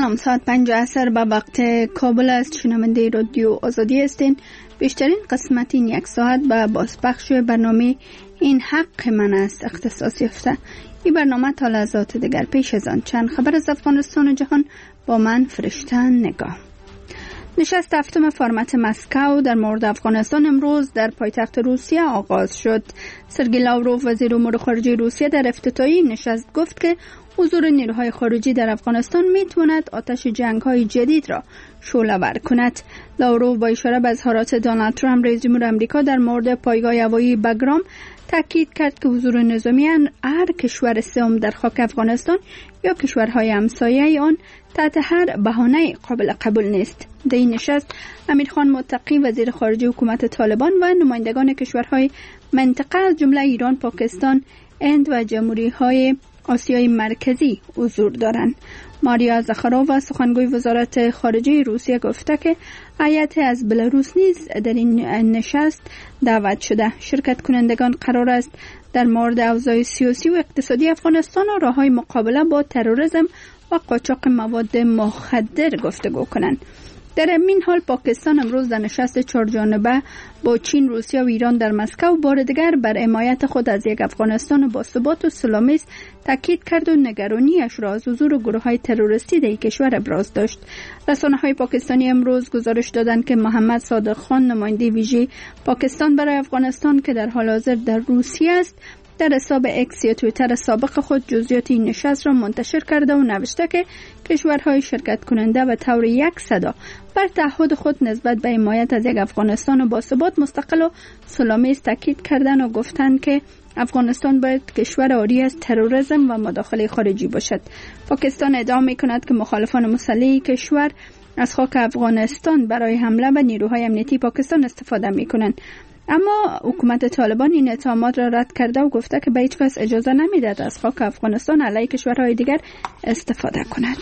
سلام، ساعت 5 عصر به وقت کابل است. شنونده رادیو آزادی هستین. بیشترین قسمت این یک ساعت به بازپخش برنامه این حق من است اختصاص یافته. این برنامه تا لحظات دیگر. پیش از آن چند خبر از افغانستان و جهان با من فرشته نگاه. نشست هفتم فرمت مسکو در مورد افغانستان امروز در پایتخت روسیه آغاز شد. سرگئی لاوروف وزیر امور خارجه روسیه در افتتاحیه نشست گفت که حضور نیروهای خارجی در افغانستان میتواند آتش جنگ‌های جدید را شعله‌ور کند. لاوروف با اشاره به اظهارات دونالد ترامپ رئیس جمهور آمریکا در مورد پایگاه هوایی بگرام تاکید کرد که حضور نظامی هر کشور سوم در خاک افغانستان یا کشورهای همسایه آن تحت هر بهانه قابل قبول نیست. در این نشست امیرخان متقی وزیر خارجه حکومت طالبان و نمایندگان کشورهای منطقه از جمله ایران، پاکستان، هند و جمهوری‌های آسیای مرکزی حضور دارند. ماریا زخارووا سخنگوی وزارت خارجه روسیه گفته که هیئت از بلاروس نیز در این نشست دعوت شده. شرکت کنندگان قرار است در مورد اوضاع سیاسی و اقتصادی افغانستان و راه‌های مقابله با تروریسم و قاچاق مواد مخدر گفتگو کنند. در این حال پاکستان امروز در نشست چهارجانبه با چین، روسیه و ایران در مسکو بار دیگر بر حمایت خود از یک افغانستان باثبات و سلامیز تاکید کرد و نگرانیش را از حضور گروه‌های تروریستی در کشور ابراز داشت. رسانه‌های پاکستانی امروز گزارش دادند که محمد صادق خان نماینده ویژه پاکستان برای افغانستان که در حال حاضر در روسیه است در حساب اکس یا توییتر سابق خود جزئیات این نشست را منتشر کرده و نوشته که کشورهای شرکت کننده به طور یک صدا بر تعهد خود نسبت به حمایت از یک افغانستان باثبات، مستقل و سلامیز تاکید کردند و گفتند که افغانستان باید کشور عاری از تروریسم و مداخله خارجی باشد. پاکستان ادعا می‌کند که مخالفان مسلح کشور از خاک افغانستان برای حمله به نیروهای امنیتی پاکستان استفاده می‌کنند. اما حکومت طالبان این اتهامات را رد کرده و گفته که به هیچ کس اجازه نمی‌دهد از خاک افغانستان علیه کشورهای دیگر استفاده کند.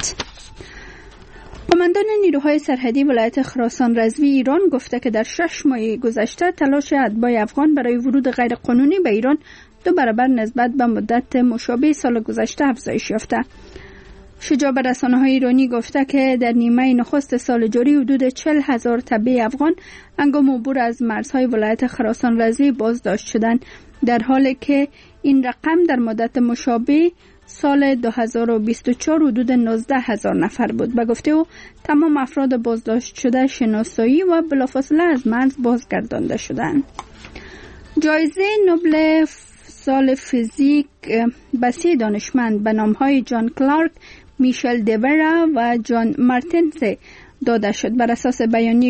قماندان نیروهای سرحدی ولایت خراسان رضوی ایران گفته که در 6 ماه گذشته تلاش اتباع افغان برای ورود غیرقانونی به ایران 2 برابر نسبت به مدت مشابه سال گذشته افزایش یافته. شجاع به رسانه‌های ایرانی گفته که در نیمه نخست سال جاری حدود 40,000 تبع افغان هنگام عبور از مرزهای ولایت خراسان رضوی بازداشت شدند، در حالی که این رقم در مدت مشابه سال 2024 حدود 19,000 نفر بود. به گفته او تمام افراد بازداشت شده شناسایی و بلافاصله از مرز بازگردانده شدند. جایزه نوبل سال فیزیک به 3 دانشمند به نام‌های جان کلارک، میشل دیورا و جان مارتینز داده شد. بر اساس بیانیه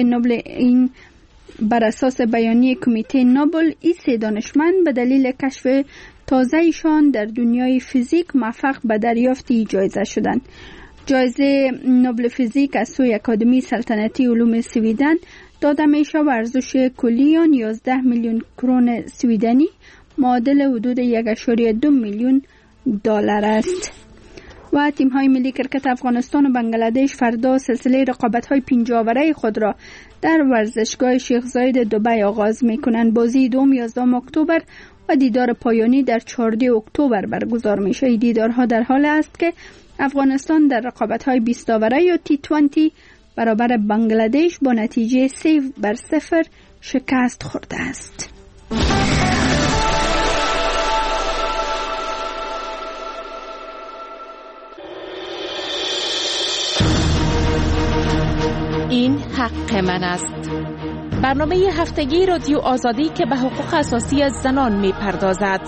کمیته نوبل این 3 دانشمند به دلیل کشف تازه‌ایشان در دنیای فیزیک موفق به دریافت این جایزه شدند. جایزه نوبل فیزیک از سوی اکادمی سلطنتی علوم سویدن داده میشه و ارزش کلی آن 11 میلیون کرون سویدنی معادل حدود 1.2 میلیون دلار است. و تیم‌های ملی کرکت افغانستان و بنگلادش فردا سلسله رقابت‌های 50 اوره خود را در ورزشگاه شیخ زاید دبی آغاز می‌کنند. بازی دوم 11 اکتبر و دیدار پایانی در 14 اکتبر برگزار میشه. دیدارها در حال است که افغانستان در رقابت‌های 20 اوره یا T20 برابر بنگلادش با نتیجه 0-0 شکست خورده است. این حق من است. برنامه هفتگی رادیو آزادی که به حقوق اساسی زنان می‌پردازد.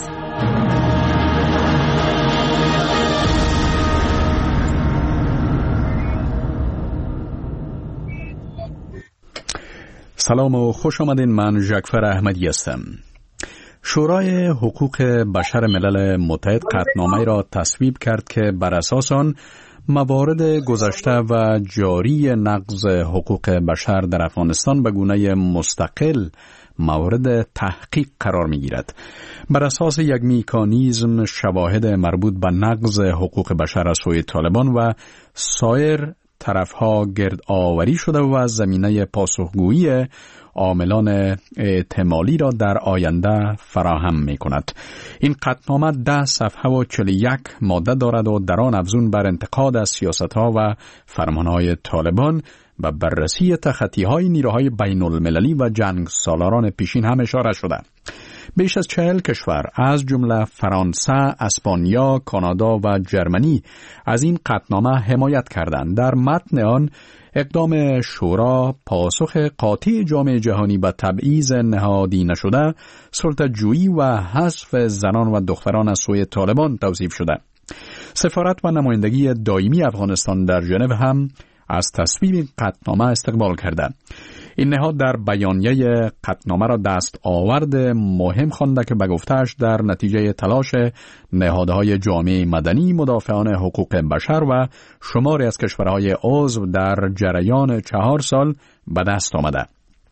سلام و خوش آمدین. من ژاکفر احمدی هستم. شورای حقوق بشر ملل متحد قطعنامه‌ای را تصویب کرد که بر اساس آن موارد گذشته و جاری نقض حقوق بشر در افغانستان به گونه مستقل مورد تحقیق قرار می‌گیرد. بر اساس یک مکانیزم شواهد مربوط به نقض حقوق بشر از سوی طالبان و سایر طرفها گرد آوری شده و زمینه پاسخگویی عاملان احتمالی را در آینده فراهم می کند. این قطعنامه 10 صفحه و 41 ماده دارد و در آن افزون بر انتقاد از سیاست‌ها و فرمان‌های طالبان و بررسی تخطی‌های نیروهای بین المللی و جنگ سالاران پیشین هم اشاره شده. بیش از 40 کشور از جمله فرانسه، اسپانیا، کانادا و جرمنی از این قطعنامه حمایت کردند. در متن آن اقدام شورا پاسخ قاطع جامعه جهانی به تبعیض نهادی نشده، سلطه‌جویی و حذف زنان و دختران از سوی طالبان توصیف شده. سفارت و نمایندگی دائمی افغانستان در ژنو هم از تصویب قطعنامه استقبال کرده. این نهاد در بیانیه قطعنامه را دست آورد مهم خوانده که به گفته‌اش در نتیجه تلاش نهادهای جامعه مدنی، مدافعان حقوق بشر و شماری از کشورهای عضو در جریان 4 سال به دست آمده.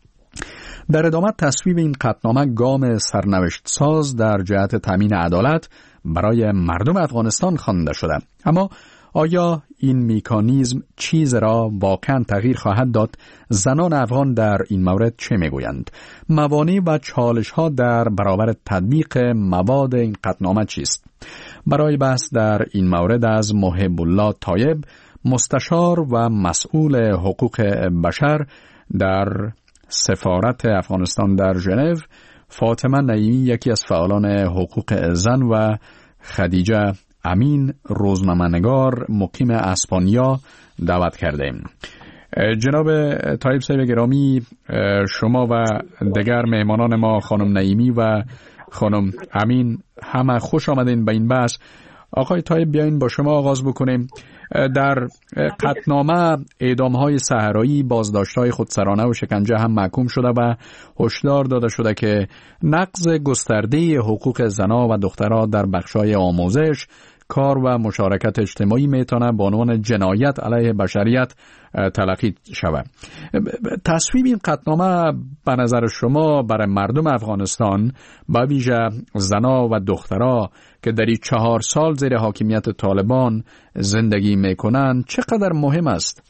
در ادامه تصویب این قطعنامه گام سرنوشت ساز در جهت تامین عدالت برای مردم افغانستان خوانده شده. اما آیا این مکانیزم چیز را واقعا تغییر خواهد داد؟ زنان افغان در این مورد چه میگویند؟ موانع و چالش ها در برابر تطبیق مواد این قطعنامه چیست؟ برای بحث در این مورد از محب الله طایب، مستشار و مسئول حقوق بشر در سفارت افغانستان در ژنو، فاطمه نعیمی یکی از فعالان حقوق زن و خدیجه امین روزنامه‌نگار مقیم اسپانیا دعوت کردیم. جناب طایب صاحب گرامی، شما و دیگر مهمانان ما خانم نعیمی و خانم امین همه خوش آمدین به این بحث. آقای طایب بیاین با شما آغاز بکنیم. در قطعنامه اعدام‌های صحرایی، بازداشت‌های خودسرانه و شکنجه هم محکوم شده و هشدار داده شده که نقض گسترده حقوق زنان و دختران در بخش‌های آموزش، کار و مشارکت اجتماعی میتونه به عنوان جنایت علیه بشریت تلقی شود. تصویب این قطعنامه به نظر شما برای مردم افغانستان، با ویژه زنا و دخترها که در این 4 سال زیر حاکمیت طالبان زندگی میکنن، چقدر مهم است؟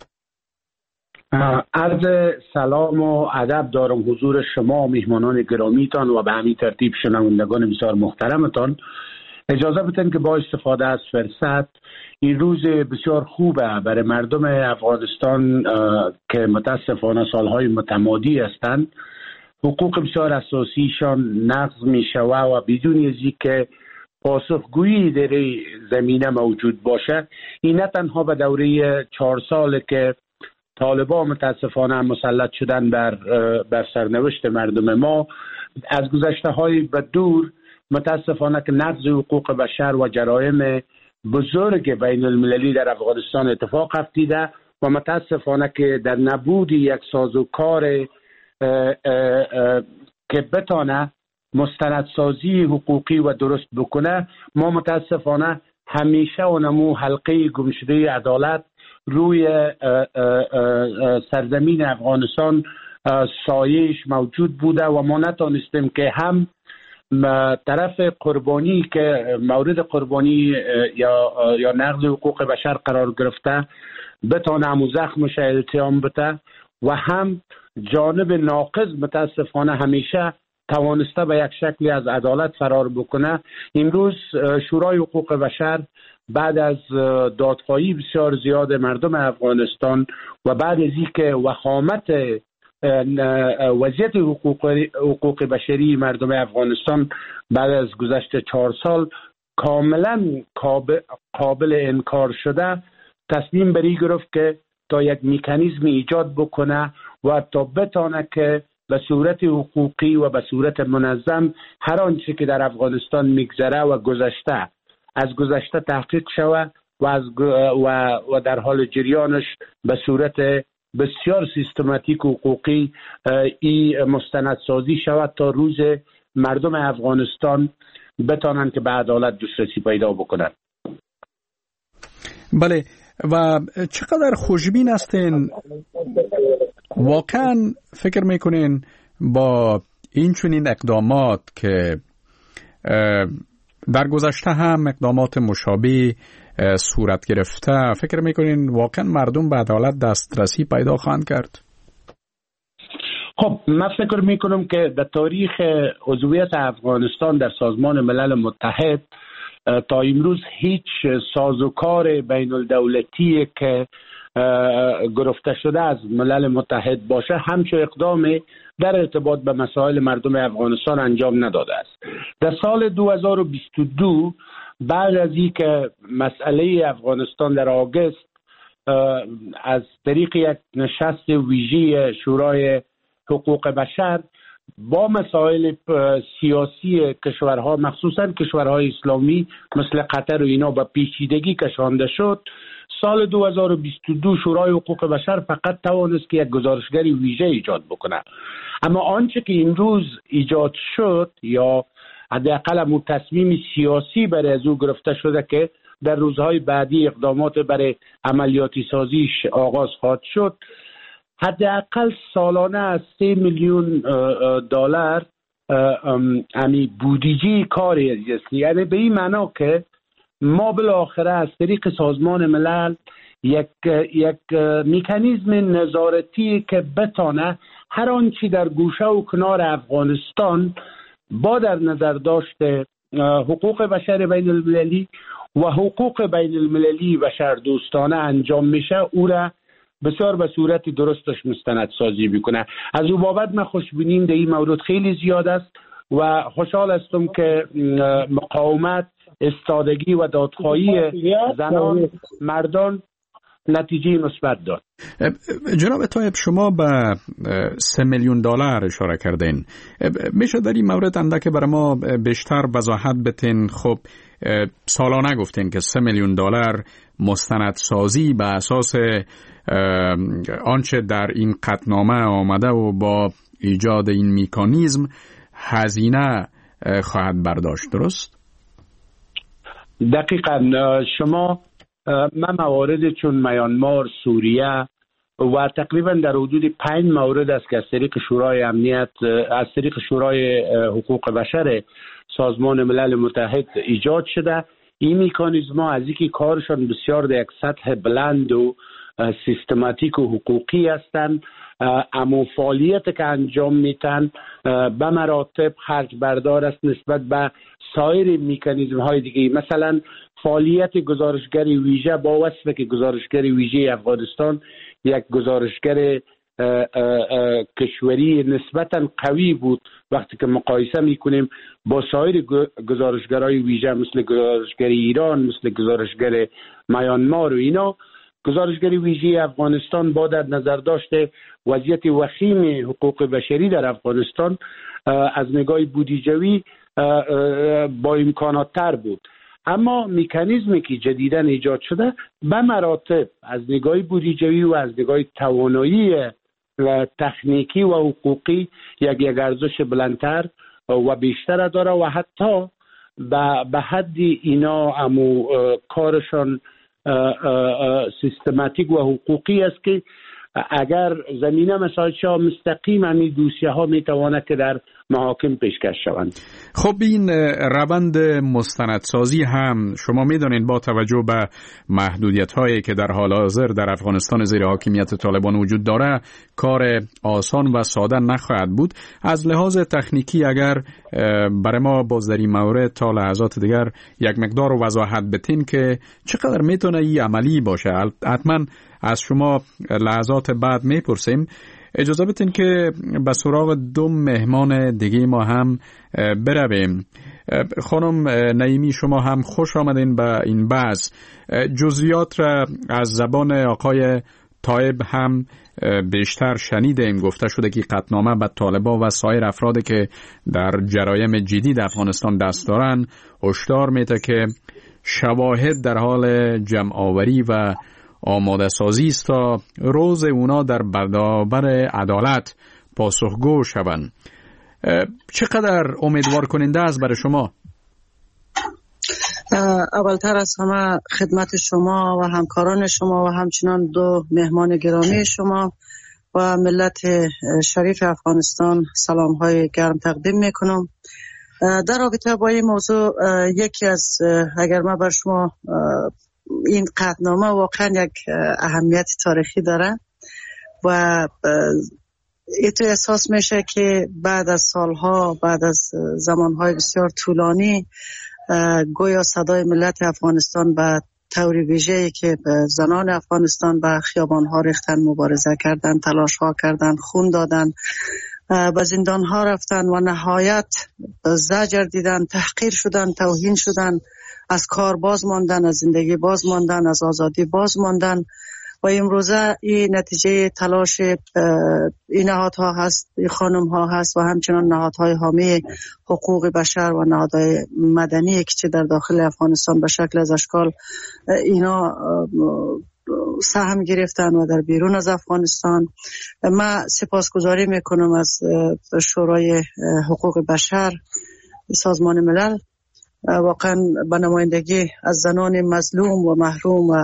عرض سلام و ادب دارم حضور شما مهمانان گرامیتان و به همین ترتیب شنوندگان بسیار محترمتان. اجازه بدین که با استفاده از فرصت این روز بسیار خوبه برای مردم افغانستان که متاسفانه سالهای متمادی هستند، حقوق بسیار اساسیشان نقض می شوه و بدون از اینکه پاسخگویی در زمینه موجود باشه. این نه تنها به دوره 4 سال که طالبان متاسفانه مسلط شدن بر سرنوشت مردم ما، از گذشته های بدور متاسفانه که نقض حقوق بشر و جرایم بزرگ بین المللی در افغانستان اتفاق افتیده و متاسفانه که در نبود یک سازوکار که بتانه مستندسازی حقوقی و درست بکنه، ما متاسفانه همیشه اونمو حلقه گمشده عدالت روی سرزمین افغانستان سایش موجود بوده و ما نتانستیم که هم طرف قربانی که مورد قربانی یا نقض حقوق بشر قرار گرفته بتانه همو زخمش التیام بده و هم جانب ناقض متاسفانه همیشه توانسته به یک شکلی از عدالت فرار بکنه. امروز شورای حقوق بشر بعد از دادخواهی بسیار زیاد مردم افغانستان و بعد از اینکه وخامت وضعیت حقوق بشری مردم افغانستان بعد از گذشت 4 سال کاملا قابل انکار شده، تصمیم بری گرفت که تا یک مکانیزم ایجاد بکنه و تا بتانه که به صورت حقوقی و به صورت منظم هر آنچه که در افغانستان میگذره و از گذشته تحقیق شود و در حال جریانش به صورت بسیار سیستماتیک و حقوقی این مستندسازی شود تا روز مردم افغانستان بتانند که به عدالت دسترسی پیدا بکنند. بله، و چقدر خوشبین هستین واقعا فکر میکنین با این چنین اقدامات که در گذشته هم اقدامات مشابه صورت گرفته، فکر میکنین واقعا مردم به عدالت دسترسی پیدا خواهند کرد؟ خب من فکر میکنم که در تاریخ عضویت افغانستان در سازمان ملل متحد تا امروز هیچ سازوکار بین الدولتی که گرفته شده از ملل متحد باشه همچون اقدامی در ارتباط به مسائل مردم افغانستان انجام نداده است. در سال 2022 بعد از اینکه مسئله افغانستان در آگوست از طریق یک نشست ویژه شورای حقوق بشر با مسائل سیاسی کشورها مخصوصا کشورهای اسلامی مثل قطر و اینا به پیچیدگی کشانده شد، سال 2022 شورای حقوق بشر فقط توانست که یک گزارشگری ویژه ایجاد بکنه. اما آنچه که امروز ایجاد شد یا حداقل تصمیم سیاسی برای از او گرفته شده که در روزهای بعدی اقدامات برای عملیاتی سازیش آغاز خواهد شد، حداقل سالانه از 3 میلیون دلار امی بودجه کاری است. یعنی به این معنا که ما بالاخره از طریق سازمان ملل یک مکانیزم نظارتی که بتانه هر آنچه در گوشه و کنار افغانستان با در نظر داشته حقوق بشر بین المللی و حقوق بین المللی بشر دوستانه انجام میشه او را بسیار به صورت درستش مستند سازی بکنه. از او بابت من خوشبینیم در این مورد خیلی زیاد است و خوشحال هستم که مقاومت، استادگی و دادخواهی زنان مردان نتیجه مثبت داد. جناب طایب، شما به 3 میلیون دلار اشاره کردین. میشه در این مورد اندک برای ما بیشتر وضاحت بتین؟ خب سالانه گفتین که 3 میلیون دلار مستندسازی به اساس آنچه در این قطعنامه آمده و با ایجاد این مکانیزم هزینه خواهد برداشت، درست؟ دقیقاً. شما من موارد چون میانمار، سوریه و تقریبا در حدود 5 مورد است که از طریق شورای امنیت، از طریق شورای حقوق بشر سازمان ملل متحد ایجاد شده. این مکانیزم‌ها از اینکه کارشان بسیار در یک سطح بلند و سیستماتیک و حقوقی هستند، اما فعالیت که انجام میتن به مراتب خرج بردار است نسبت به سایر مکانیزم های دیگه. مثلا فعالیت گزارشگر ویژه با وصف که گزارشگر ویژه افغانستان یک گزارشگر کشوری نسبتا قوی بود وقتی که مقایسه میکنیم با سایر گزارشگرای ویژه مثل گزارشگر ایران، مثل گزارشگر میانمار و اینا. گزارشگر ویژه افغانستان با در نظر داشته وضعیت وخیم حقوق بشری در افغانستان از نگاه بودجوی با امکانات تر بود. اما مکانیزمی که جدیداً ایجاد شده به مراتب از نگاه بودجوی و از نگاه توانایی تکنیکی و حقوقی یک ارزش بلندتر و بیشتر داره و حتی به حد اینا امو کارشان سیستماتیک و حقوقی است که اگر زمینه مسائلشا مستقیم همی دوسیه ها میتواند که در محاکم پیشکش شوند. خب این روند مستندسازی هم شما میدونید با توجه به محدودیت هایی که در حال حاضر در افغانستان زیر حاکمیت طالبان وجود داره کار آسان و ساده نخواهد بود. از لحاظ تکنیکی اگر برای ما باز در این مورد تا لحظات دیگر یک مقدار وضاحت بتین که چقدر میتونه این عملی باشه. حتما از شما لحظات بعد میپرسیم. اجازه بدین که به سراغ 2 مهمان دیگه ما هم برویم. خانم نعیمی، شما هم خوش آمدین به این بحث. جزئیات را از زبان آقای طایب هم بیشتر شنیدیم. گفته شده که قطعنامه به طالبان و سایر افرادی که در جرایم جدید افغانستان دست دارن هشدار میده که شواهد در حال جمع آوری و آماده سازی است تا روز اونا در برابر عدالت پاسخگو شوند. چقدر امیدوار کننده است برای شما؟ اولتر از همه خدمت شما و همکاران شما و همچنان 2 مهمان گرامی شما و ملت شریف افغانستان سلام های گرم تقدیم میکنم. در رابطه با این موضوع یکی از اگر من بر شما این قطعنامه واقعا یک اهمیت تاریخی داره و ایتو احساس میشه که بعد از سالها، بعد از زمانهای بسیار طولانی، گویا صدای ملت افغانستان به طور ویژه‌ای که زنان افغانستان به خیابان‌ها ریختن، مبارزه کردن، تلاش‌ها کردن، خون دادن، به زندان‌ها رفتن و نهایت زجر دیدن، تحقیر شدن، توهین شدن، از کار باز ماندن، از زندگی باز ماندن، از آزادی باز ماندن و امروزه این نتیجه تلاش این نهادها هست، این خانم‌ها هست و همچنان نهادهای حامی حقوق بشر و نهادهای مدنی که در داخل افغانستان به شکل از اشکال اینا سهم گرفتن و در بیرون از افغانستان. من سپاسگزاری میکنم از شورای حقوق بشر سازمان ملل، واقعا به نمایندگی از زنان مظلوم و محروم و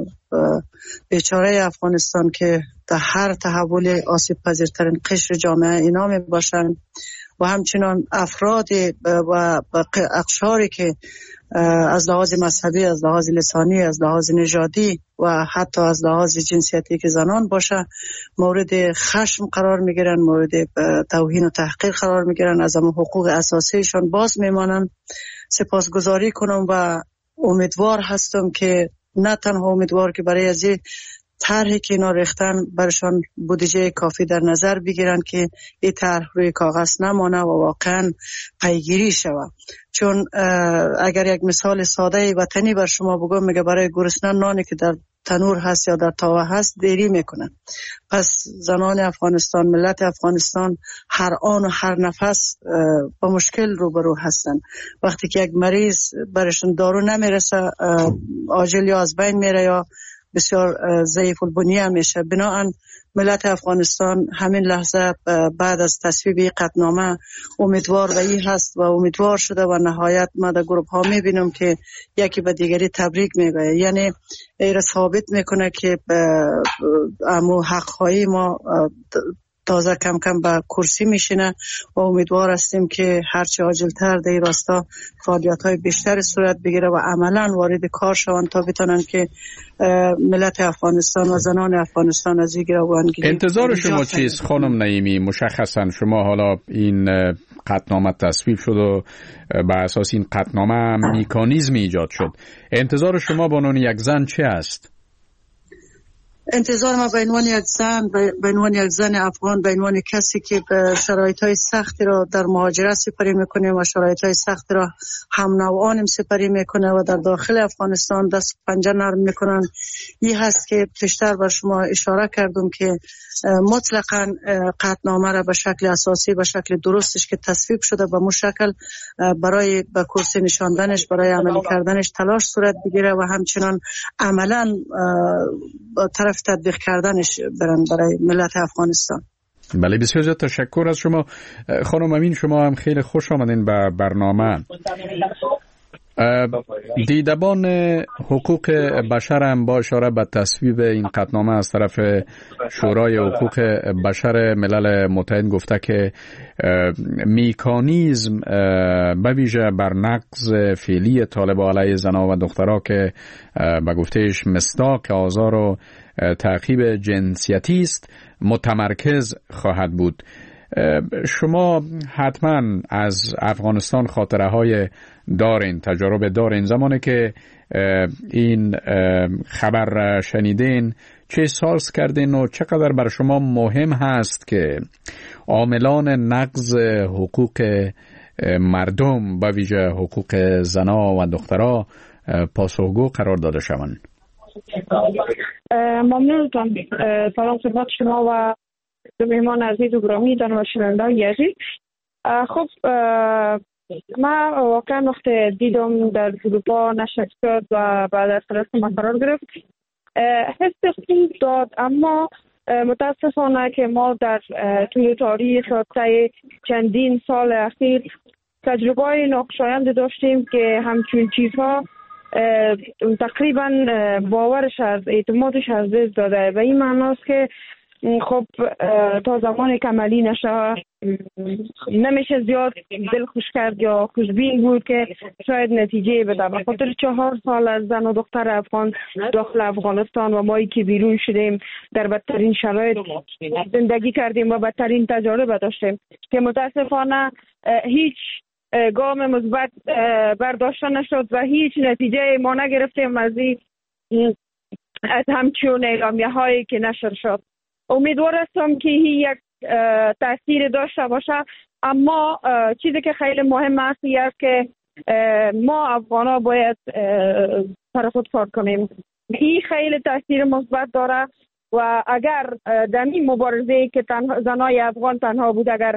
بیچاره افغانستان که در هر تحول آسیب پذیرترین قشر جامعه اینا می باشند و همچنان افراد و اقشاری که از لحاظ مذهبی، از لحاظ لسانی، از لحاظ نژادی و حتی از لحاظ جنسیتی که زنان باشه مورد خشم قرار میگیرن، مورد توهین و تحقیر قرار میگیرن، از اما حقوق اساسیشان باز میمانن. سپاسگزاری کنم و امیدوار هستم که نه تنها امیدوار که برای از طرحی که اینا ریختن برشان بودجه کافی در نظر بگیرن که این طرح روی کاغذ نمانه و واقعا پیگیری شود. چون اگر یک مثال ساده وطنی بر شما بگم، میگه برای گرسنه نانی که در تنور هست یا در تاوه هست دیری میکنن. پس زنان افغانستان، ملت افغانستان هر آن و هر نفس با مشکل روبرو هستن. وقتی که یک مریض برشون دارو نمیرسه، عاجل یا از بین میره یا بسیار ضعیف البنیه میشه. بنابراین ملت افغانستان همین لحظه بعد از تصویب قطعنامه امیدوار به این هست و امیدوار شده و نهایت ما در گروه ها میبینم که یکی به دیگری تبریک میگه، یعنی این ثابت میکنه که امو حق‌های ما تازه کم کم به کرسی میشینه و امیدوار هستیم که هرچه عاجلتر در این راستا فعالیت‌های بیشتر صورت بگیره و عملاً وارد کار شوند تا بتونن که ملت افغانستان و زنان افغانستان از این گروگانگیری. انتظار شما چیست خانم نعیمی؟ مشخصاً شما حالا این قطعنامه تصویب شد و بر اساس این قطعنامه مکانیزمی ایجاد شد. انتظار شما به عنوان یک زن چه است؟ انتظار ما به عنوان یک زن، به عنوان یک زن افغان، به عنوان کسی که به شرایط‌های سختی را در مهاجرت سپری میکنه و شرایط‌های سختی را هم نوعانم سپری میکنه و در داخل افغانستان دست پنجه نرم میکنن، این هست که پیشتر بر شما اشاره کردم که مطلقاً قطعنامه را به شکل اساسی، به شکل درستش که تصویب شده به مشکل برای به کرسی نشاندنش، برای عملی کردنش تلاش صورت بگیره و همچنان عملاً طرف تطبیق کردنش برن برای ملت افغانستان. بله، بسیار زیاد تشکر از شما خانم امین. شما هم خیلی خوش آمدین به برنامه. دیدبان حقوق بشر هم با اشاره به تصویب این قطعنامه از طرف شورای حقوق بشر ملل متحد گفته که مکانیزم به ویژه بر نقض فعلی طالب علیه زنان و دخترها که به گفتهش مصداق آزار و تعقیب جنسیتی است متمرکز خواهد بود. شما حتما از افغانستان خاطره های دارین، تجارب دارین. زمانی که این خبر شنیدین چه احساس کردین و چقدر بر شما مهم هست که عاملان نقض حقوق مردم و ویژه حقوق زنان و دخترها پاسخگو قرار داده شوند؟ ممنونتان. سلام خدمت شما و مهمان عزیز و گرامی و شنوندگان عزیز. خب من واقعا وقتی دیدم در اروپا نشر شد و بعد از فرانسه قرار گرفت حس خوب داد، اما متاسفانه که ما در طول تاریخ طی چندین سال اخیر تجربه ناخوشایند داشتیم که همچون چیزها تقریبا باورش از اعتمادش از دست داده. و این معناست که خب تا زمانی که عملی نشه نمیشه زیاد دل خوش کرد یا خوشبین بود که شاید نتیجه بده. به خاطر 4 سال از زن و دختر افغان داخل افغانستان و مایی که بیرون شدیم در بدترین شرایط زندگی کردیم و بدترین تجارب داشتیم که متاسفانه هیچ گام مثبت برداشته نشد و هیچ نتیجه ما نگرفتیم از همچون اعلامیه هایی که نشر شد. امیدوار هستم که یک تاثیر داشته باشه، اما چیزی که خیلی مهم است که ما افغانا باید سر خود کار کنیم. این خیلی تاثیر مثبت داره و اگر در این مبارزه که زنای افغان تنها بود، اگر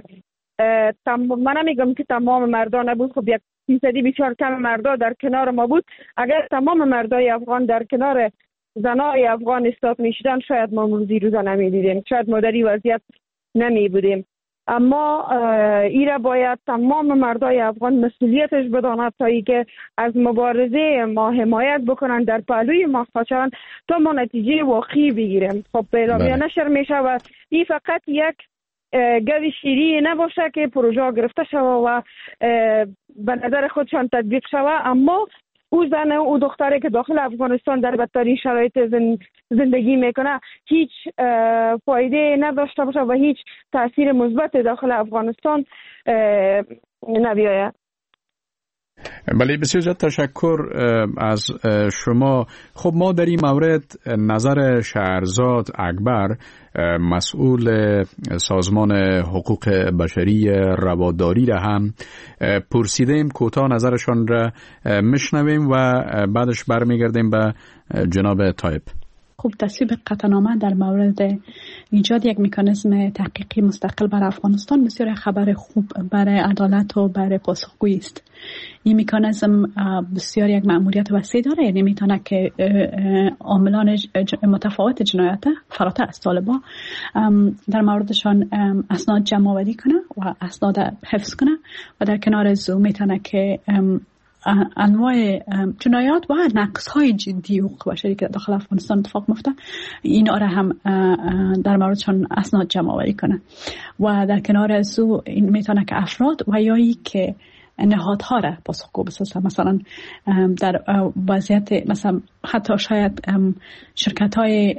من نمیگم که تمام مردا نبود، خب 1% بسیار کم مردا در کنار ما بود، اگر تمام مردای افغان در کنار زنای افغان ایستاد میشدن شاید ما روزی روزا نمیدیدیم، شاید ما در این وضعیت نمی بودیم. اما ایره باید تمام مردای افغان مسئولیتش بداند تا ای که از مبارزه ما حمایت بکنن، در پهلوی ما خواچن تا ما نتیجه واقعی بگیریم. خب اعلامیه نشر میشه و این فقط یک گوی شیری نباشه که پروژه گرفته شوه و به نظر خودشان تطبیق شوه، اما او زن و او دختری که داخل افغانستان در بدترین شرایط زندگی میکنه هیچ فایده نداشته باشه و هیچ تاثیر مثبت داخل افغانستان نبیاید. بله، بسیار زیاد تشکر از شما. خب ما در این مورد نظر شهرزاد اکبر، مسئول سازمان حقوق بشری رواداری را هم پرسیدیم. کوتاه نظرشان را میشنویم و بعدش برمیگردیم به جناب طایب. خب تصویب قطعنامه در مورد ایجاد یک مکانیزم تحقیقی مستقل بر افغانستان بسیار خبر خوب برای عدالت و برای پاسخگویی است. این مکانیزم بسیار یک مأموریت وسیع داره، یعنی میتونه که عاملان متفاوت جنایت فراتر از طالبان در موردشان اسناد جمع آوری کنه و اسناد حفظ کنه و در کنار از او میتونه که انواع جنایات و نقص‌های جدی حقوق بشری که داخل افغانستان اتفاق میفته اینا را هم در موردشان اسناد جمع آوری کنه و در کنار از او این میتونه که افراد و یایی که نهادها را پاسخگو بسازه، مثلا در وضعیت مثلا حتی شاید شرکت‌های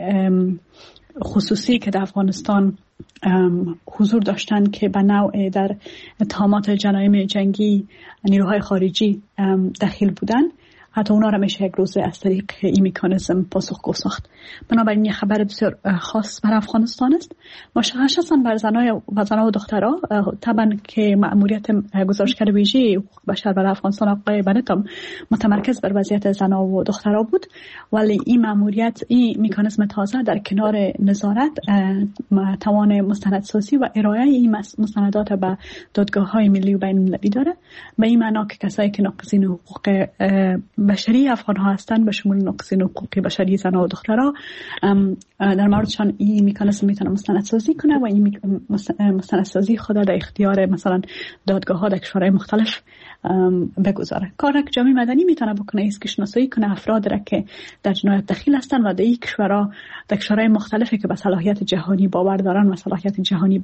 خصوصی که در افغانستان حضور داشتن که به نوع در اتهامات جرایم جنگی نیروهای خارجی دخیل بودن، حتی اونا را میشه یک روز از طریق این مکانیزم پاسخگو ساخت. بنابراین یه خبر بسیار خاص بر افغانستان است. مشخصا بر زنان و دخترها طبعا که مأموریت گزارشگر ویژه حقوق بشر بر افغانستان آقای بنت متمرکز بر وضعیت زنان و دخترها بود، ولی این مأموریت، این مکانیزم تازه در کنار نظارت توان مستندسازی و ارائه این مستندات به دادگاه‌های ملی و بین‌المللی داره. به این معنا که کسایی که ناقضین حقوق بشری افغان ها هستند به شمول ناقضین حقوق بشری زنان و دخترها در موردشان این مکانیزم میتونه مستندسازی کنه و این مستندسازی خود در اختیار مثلا دادگاه ها در کشورهای مختلف بگذاره. کار که جامعه مدنی میتونه بکنه است که شناسایی کنه افراد را که در جنایت دخیل هستند و در این کشورها در کشورهای مختلفی که به صلاحیت جهانی باور دارن و صلاحیت جهانی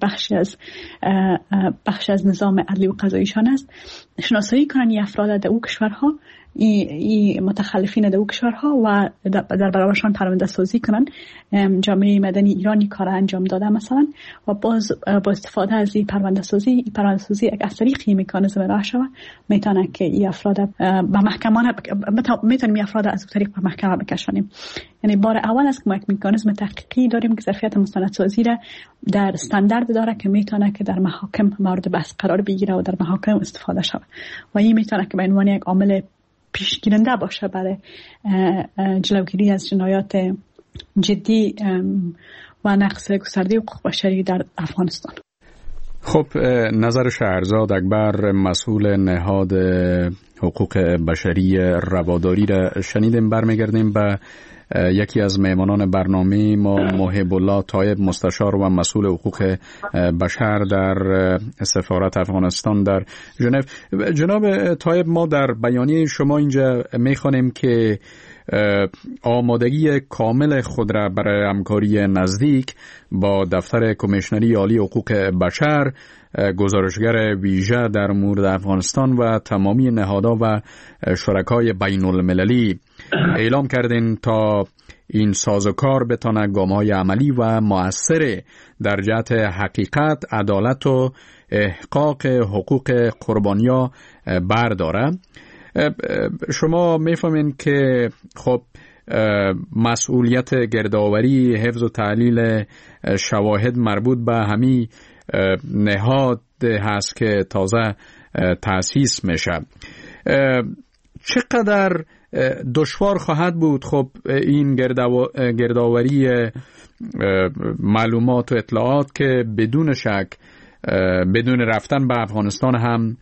بخش از نظام عدلی و قضاییشان است، شناسایی کنن این افراد در او کشورها، این متخلفین در او کشورها و در برابرشان پرونده سازی کنن. جامعه مدنی ایرانی کار انجام داده مثلا و باز با استفاده از این پرونده سازی از طریق این مکانیزم راه شوه میتونه که این افراد به محکمه میتونیم این افراد از طریق به محکمه بکشانیم. یعنی بار اول است که ما یک مکانیزم تحقیقی داریم که ظرفیت مستندسازی را در استاندارد داره که میتونه که در محاکم مورد بحث قرار بگیره و در محاکم استفاده شود و این میتونه که به عنوان یک عامل پیشگیرنده باشه برای جلوگیری از جنایات جدی و نقض گسترده حقوق بشری در افغانستان. خب نظر شهرزاد اکبر، مسئول نهاد حقوق بشری رواداری را شنیدیم. برمیگردیم به یکی از مهمانان برنامه ما، محب الله طایب، مستشار و مسئول حقوق بشر در سفارت افغانستان در ژنو. جناب طایب، ما در بیانیه شما اینجا میخوانیم که آمادگی کامل خود را برای همکاری نزدیک با دفتر کمیشنری عالی حقوق بشر گزارشگر ویژه در مورد افغانستان و تمامی نهادها و شرکای بین المللی اعلام کردین تا این سازوکار بتانه گام‌های عملی و مؤثر در جهت حقیقت، عدالت و احقاق حقوق قربانیا برداره. شما میفهمین که خب مسئولیت گردآوری، حفظ و تحلیل شواهد مربوط به همین نهاد هست که تازه تأسیس میشه. چقدر دشوار خواهد بود خب این گردآوری معلومات و اطلاعات که بدون شک بدون رفتن به افغانستان هم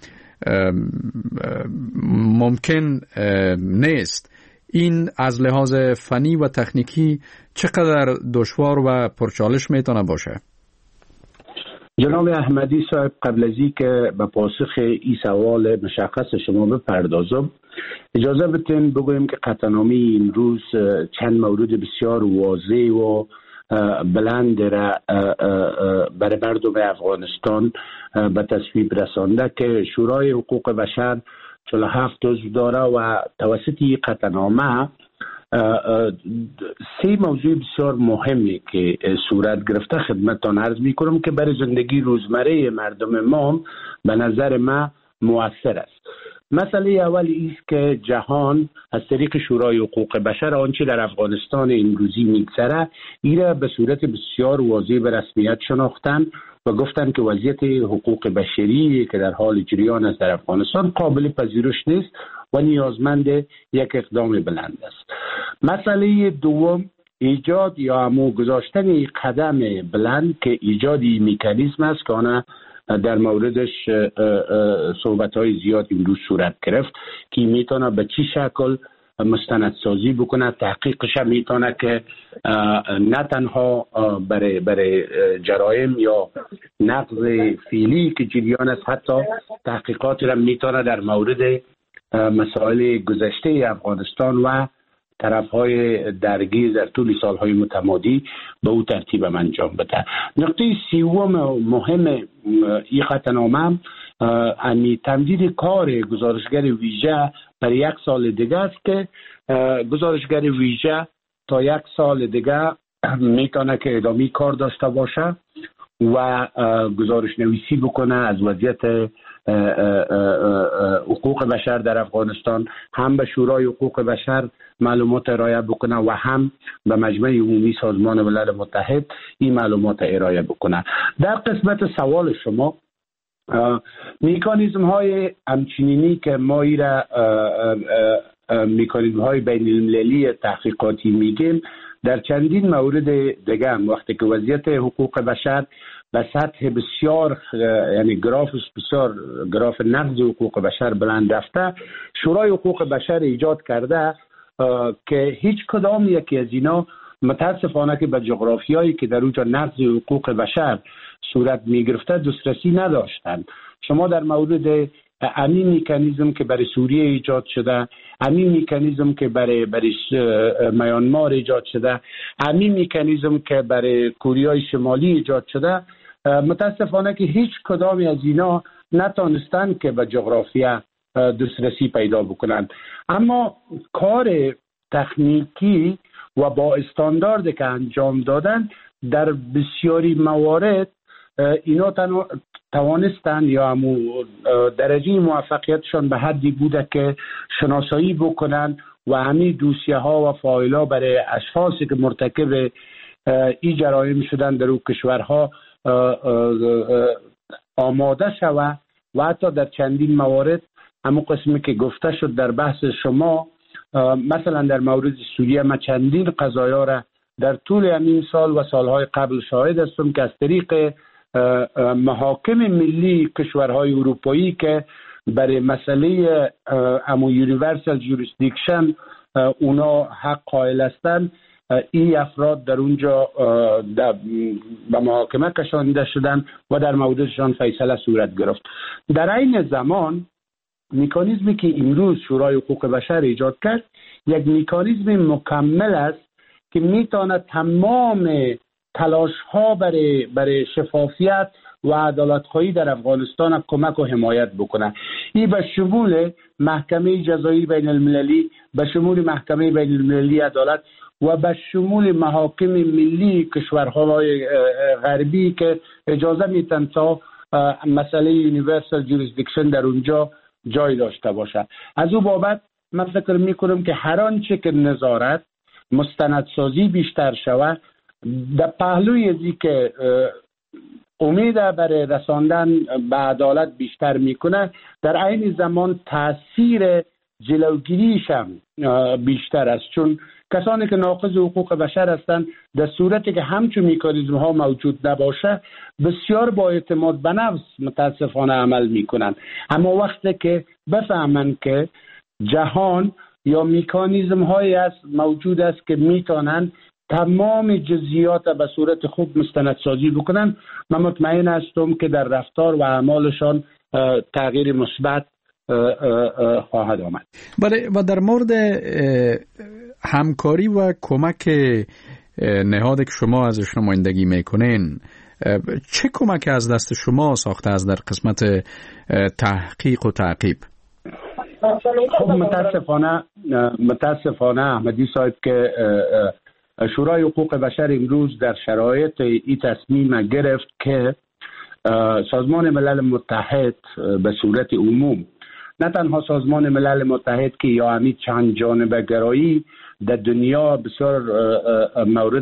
ممکن نیست. این از لحاظ فنی و تکنیکی چقدر دشوار و پرچالش میتونه باشه؟ جناب احمدی صاحب، قبل از این که به پاسخ این سوال مشخص شما بپردازم، اجازه بدین بگویم که قطعنامه امروز چند مورد بسیار واضح و بلند را برای مردم افغانستان به تصویب رسانده که شورای حقوق بشر 47 عضو داره و توسط این قطعنامه 3 موضوع بسیار مهمی که صورت گرفته خدمتتان عرض میکنم که برای زندگی روزمره مردم ما به نظر ما مؤثر است. مسئله اول است که جهان از طریق شورای حقوق بشر آنچه در افغانستان امروزی میگذره ایره به صورت بسیار واضح به رسمیت شناختن و گفتن که وضعیت حقوق بشری که در حال جریان است در افغانستان قابل پذیرش نیست و نیازمند یک اقدام بلند است. مسئله دوم ایجاد یا همو گذاشتن قدم بلند که ایجادی مکانیزم است که آن در موردش صحبت‌های زیاد امروز صورت گرفت که میتونه به چی شکل مستندسازی بکنه، تحقیقش میتونه که نه تنها برای جرایم یا نقض فعلی که جریان است، حتی تحقیقات را میتونه در مورد مسائل گذشته افغانستان و طرفهای درگیر در طول سالهای متمادی به او ترتیب انجام بده. نقطه سوم مهم این قطعنامه تمدید کار گزارشگر ویژه برای 1 سال دیگه است که گزارشگر ویژه تا 1 سال دیگه میتونه که ادامه کار داشته باشه و گزارش نویسی بکنه از وضعیت حقوق بشر در افغانستان، هم به شورای حقوق بشر معلومات ارائه بکنه و هم به مجمع عمومی سازمان ملل متحد این معلومات ارائه بکنه. در قسمت سوال شما، میکانیزم های همچنینی که ما ایره میکانیزم های بین المللی تحقیقاتی میگیم در چندین مورد دیگه هم وقتی که وضعیت حقوق بشر به سطح بسیار یعنی گراف نقض حقوق بشر بلند رفته، شورای حقوق بشر ایجاد کرده که هیچ کدام یکی از اینا متاسفانه که به جغرافیایی که در اونجا نقض حقوق بشر صورت می گرفته دسترسی نداشتند. شما در مورد همین مکانیزم که برای سوریه ایجاد شده، همین مکانیزم که برای میانمار ایجاد شده، همین مکانیزم که برای کوریای شمالی ایجاد شده، متاسفانه که هیچ کدامی از اینا نتونستن که به جغرافیا دسترسی پیدا بکنند. اما کار تکنیکی و با استاندارد که انجام دادن در بسیاری موارد اینا توانستن یا درجه موفقیتشان به حدی بوده که شناسایی بکنن و همین دوسیه ها و فایل ها برای اشخاصی که مرتکب این جرایم شدن در اون کشورها آماده شوه و حتی در چندین موارد همون قسمی که گفته شد در بحث شما، مثلا در مورد سوریه ما چندین قضایا را در طول همین سال و سالهای قبل شاهد هستم که از طریق محاکم ملی کشورهای اروپایی که برای مسئله یونیورسال جوریسدیکشن اونا حق قائل هستند، این افراد در اونجا به محاکمه کشانده شدن و در موردشان فیصله صورت گرفت. در این زمان مکانیزمی که امروز شورای حقوق بشر ایجاد کرد یک مکانیزم مکمل است که میتونه تمام تلاش ها برای شفافیت و عدالت‌خواهی در افغانستان کمک و حمایت بکنه. این به شمول محکمه جزایی بین المللی، به شمول محکمه بین المللی عدالت و به شمول محاکم ملی کشورهای غربی که اجازه میتن تا مسئله یونیورسال جوریسدیکشن در اونجا جای داشته باشه. از او بابت من فکر میکنم که هر آنچه که نظارت مستندسازی بیشتر شوه در پهلوی ازی که امید برای رساندن به عدالت بیشتر میکنه، در عین زمان تاثیر جلوگیریش هم بیشتر است، چون کسانی که ناقض حقوق بشر هستند در صورتی که همچون مکانیزم ها موجود نباشه بسیار با اعتماد به نفس متاسفانه عمل میکنن. اما وقتی که بفهمن که جهان یا مکانیزم هایی است موجود است که میتونن تمام جزئیات به صورت خوب مستندسازی بکنن، من مطمئن هستم که در رفتار و اعمالشان تغییر مثبت خواهد آمد. و در مورد همکاری و کمک نهاد که شما ازش نمایندگی میکنین، چه کمک از دست شما ساخته از در قسمت تحقیق و تعقیب؟ خب متاسفانه احمدی صاحب که شورای حقوق بشر امروز در شرایط این تصمیم گرفت که سازمان ملل متحد به صورت عموم، نه تنها سازمان ملل متحد که یا همی چند جانبه گرایی در دنیا بسیار مورد